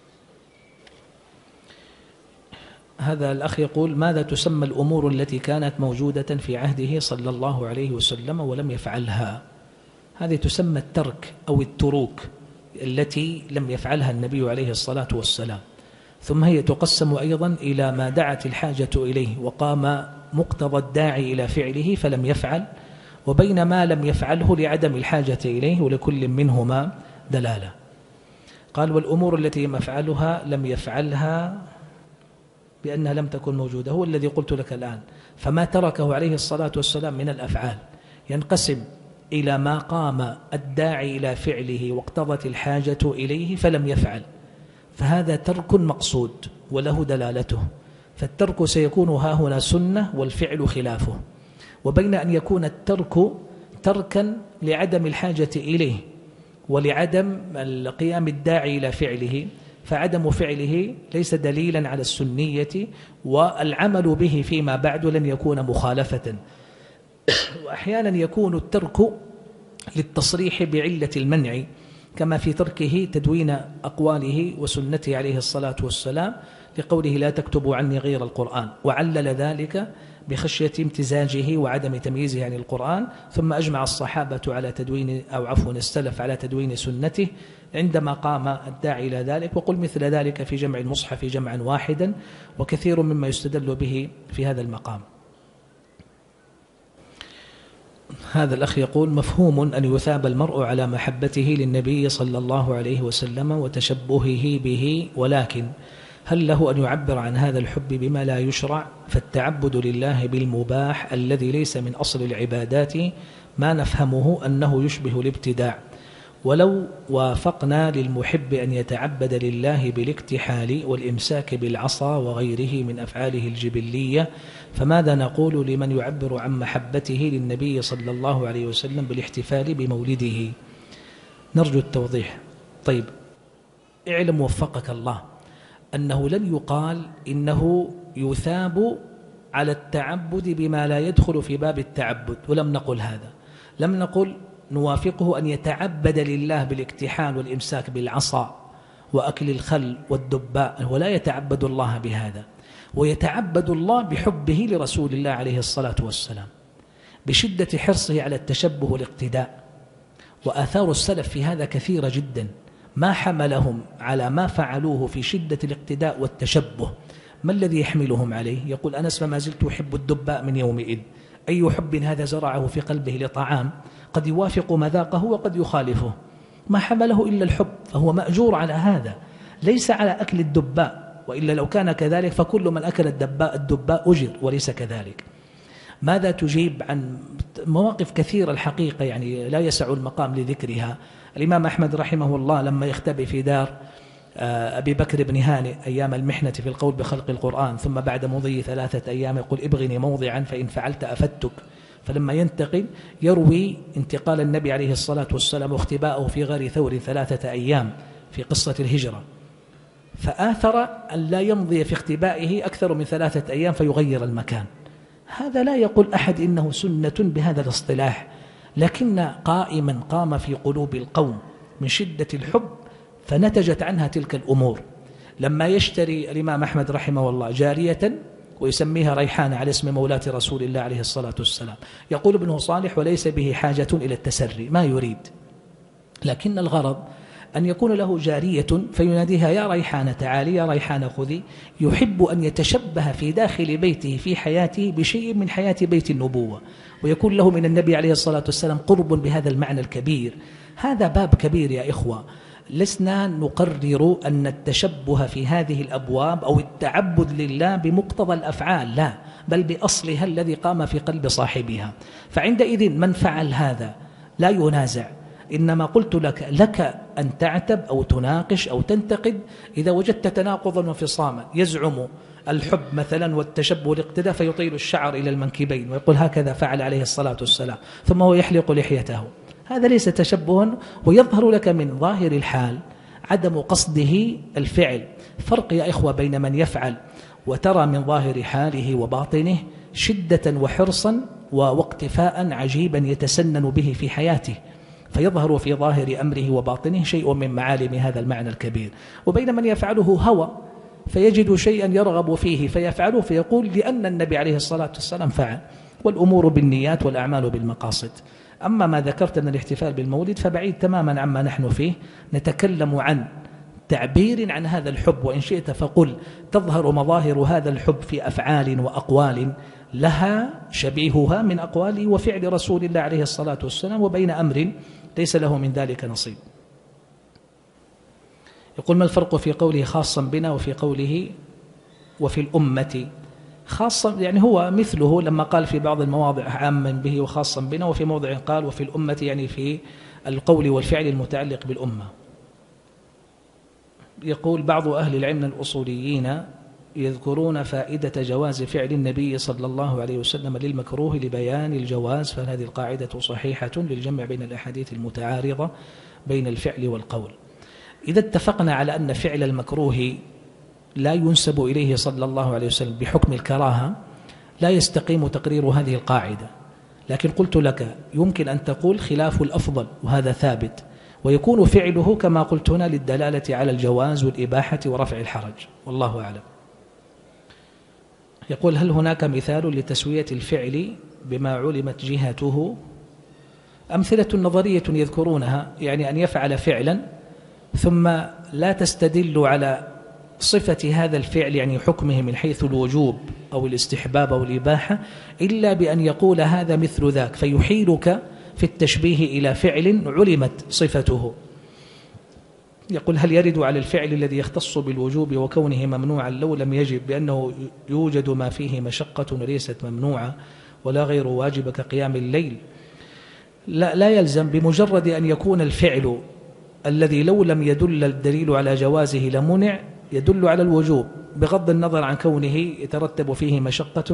هذا الأخ يقول: ماذا تسمى الأمور التي كانت موجودة في عهده صلى الله عليه وسلم ولم يفعلها؟ هذه تسمى الترك أو التروك التي لم يفعلها النبي عليه الصلاة والسلام. ثم هي تقسم أيضا إلى ما دعت الحاجة إليه وقام مقتضى الداعي إلى فعله فلم يفعل، وبين ما لم يفعله لعدم الحاجة إليه، ولكل منهما دلالة. قال: والأمور التي يفعلها لم يفعلها بأنها لم تكن موجودة، هو الذي قلت لك الآن. فما تركه عليه الصلاة والسلام من الأفعال ينقسم إلى ما قام الداعي إلى فعله واقتضت الحاجة إليه فلم يفعل، فهذا ترك مقصود وله دلالته، فالترك سيكون ها هنا سنة والفعل خلافه. وبين أن يكون الترك تركا لعدم الحاجة إليه ولعدم القيام الداعي إلى فعله، فعدم فعله ليس دليلا على السنية، والعمل به فيما بعد لن يكون مخالفة. وأحيانا يكون الترك للتصريح بعلة المنع، كما في تركه تدوين أقواله وسنته عليه الصلاة والسلام لقوله لا تكتبوا عني غير القرآن، وعلل ذلك بخشية امتزاجه وعدم تمييزه عن القرآن. ثم أجمع الصحابة على تدوين أو عفوا السلف على تدوين سنته عندما قام الداعي إلى ذلك، وقل مثل ذلك في جمع المصحف جمعا واحدا، وكثير مما يستدل به في هذا المقام. هذا الأخ يقول: مفهوم أن يثاب المرء على محبته للنبي صلى الله عليه وسلم وتشبهه به، ولكن هل له أن يعبر عن هذا الحب بما لا يشرع؟ فالتعبد لله بالمباح الذي ليس من أصل العبادات ما نفهمه أنه يشبه الابتداع. ولو وافقنا للمحب أن يتعبد لله بالاكتحال والإمساك بالعصا وغيره من أفعاله الجبلية، فماذا نقول لمن يعبر عن محبته للنبي صلى الله عليه وسلم بالاحتفال بمولده؟ نرجو التوضيح. طيب، اعلم وفقك الله أنه لن يقال إنه يثاب على التعبد بما لا يدخل في باب التعبد، ولم نقل هذا. لم نقل نوافقه أن يتعبد لله بالاكتحال والإمساك بالعصا وأكل الخل والدباء، ولا يتعبد الله بهذا، ويتعبد الله بحبه لرسول الله عليه الصلاة والسلام بشدة حرصه على التشبه والاقتداء. وآثار السلف في هذا كثيرة جدا، ما حملهم على ما فعلوه في شدة الاقتداء والتشبه. ما الذي يحملهم عليه؟ يقول أنس: فما زلت أحب الدباء من يومئذ. أي حب هذا زرعه في قلبه لطعام قد يوافق مذاقه وقد يخالفه، ما حمله إلا الحب، فهو مأجور على هذا، ليس على أكل الدباء، وإلا لو كان كذلك فكل من أكل الدباء الدباء أجر، وليس كذلك. ماذا تجيب عن مواقف كثيرة الحقيقة يعني لا يسع المقام لذكرها. الإمام أحمد رحمه الله لما يختبئ في دار أبي بكر بن هانئ أيام المحنة في القول بخلق القرآن، ثم بعد مضي ثلاثة أيام يقول ابغني موضعا فإن فعلت أفتك، فلما ينتقل يروي انتقال النبي عليه الصلاة والسلام واختباءه في غار ثور ثلاثة أيام في قصة الهجرة، فآثر أن لا يمضي في اختبائه أكثر من ثلاثة أيام فيغير المكان. هذا لا يقول أحد إنه سنة بهذا الاصطلاح، لكن قائما قام في قلوب القوم من شدة الحب فنتجت عنها تلك الأمور. لما يشتري الإمام أحمد رحمه الله جارية ويسميها ريحانة على اسم مولاة رسول الله عليه الصلاة والسلام، يقول ابنه صالح وليس به حاجة إلى التسري، ما يريد، لكن الغرض أن يكون له جارية فيناديها يا ريحانة تعالي، يا ريحانة خذي، يحب أن يتشبه في داخل بيته في حياته بشيء من حياة بيت النبوة، ويكون له من النبي عليه الصلاة والسلام قرب بهذا المعنى الكبير. هذا باب كبير يا إخوة، لسنا نقرر أن التشبه في هذه الأبواب أو التعبد لله بمقتضى الأفعال، لا، بل بأصلها الذي قام في قلب صاحبها. فعندئذ من فعل هذا لا ينازع، إنما قلت لك لك أن تعتب أو تناقش أو تنتقد إذا وجدت تناقضا وانفصاما. يزعم الحب مثلا والتشبه الاقتداء فيطيل الشعر إلى المنكبين ويقول هكذا فعل عليه الصلاة والسلام، ثم هو يحلق لحيته، هذا ليس تشبها، ويظهر لك من ظاهر الحال عدم قصده الفعل. فرق يا إخوة بين من يفعل وترى من ظاهر حاله وباطنه شدة وحرصا واقتفاء عجيبا يتسنن به في حياته، فيظهر في ظاهر أمره وباطنه شيء من معالم هذا المعنى الكبير، وبين من يفعله هوى فيجد شيئا يرغب فيه فيفعله فيقول لأن النبي عليه الصلاة والسلام فعل، والأمور بالنيات والأعمال بالمقاصد. أما ما ذكرت من الاحتفال بالمولد فبعيد تماما عما نحن فيه، نتكلم عن تعبير عن هذا الحب، وإن شئت فقل تظهر مظاهر هذا الحب في أفعال وأقوال لها شبيهها من أقوال وفعل رسول الله عليه الصلاة والسلام، وبين أمر ليس له من ذلك نصيب. يقول ما الفرق في قوله خاصا بنا وفي قوله وفي الأمة؟ خاصا يعني هو مثله لما قال في بعض المواضع عاما به وخاصا بنا، وفي موضع قال وفي الأمة يعني في القول والفعل المتعلق بالأمة. يقول بعض أهل العلم الأصوليين يذكرون فائدة جواز فعل النبي صلى الله عليه وسلم للمكروه لبيان الجواز، فهذه القاعدة صحيحة للجمع بين الأحاديث المتعارضة بين الفعل والقول. إذا اتفقنا على أن فعل المكروه لا ينسب إليه صلى الله عليه وسلم بحكم الكراهة، لا يستقيم تقرير هذه القاعدة، لكن قلت لك يمكن أن تقول خلاف الأفضل وهذا ثابت، ويكون فعله كما قلت هنا للدلالة على الجواز والإباحة ورفع الحرج، والله أعلم. يقول هل هناك مثال لتسوية الفعل بما علمت جهته؟ أمثلة نظرية يذكرونها، يعني أن يفعل فعلا ثم لا تستدل على صفة هذا الفعل يعني حكمه من حيث الوجوب أو الاستحباب أو الإباحة إلا بأن يقول هذا مثل ذاك، فيحيلك في التشبيه إلى فعل علمت صفته. يقول هل يرد على الفعل الذي يختص بالوجوب وكونه ممنوعا لو لم يجب بأنه يوجد ما فيه مشقة وليست ممنوعة ولا غير واجب كقيام الليل؟ لا, لا يلزم بمجرد أن يكون الفعل الذي لو لم يدل الدليل على جوازه لمنع يدل على الوجوب، بغض النظر عن كونه يترتب فيه مشقة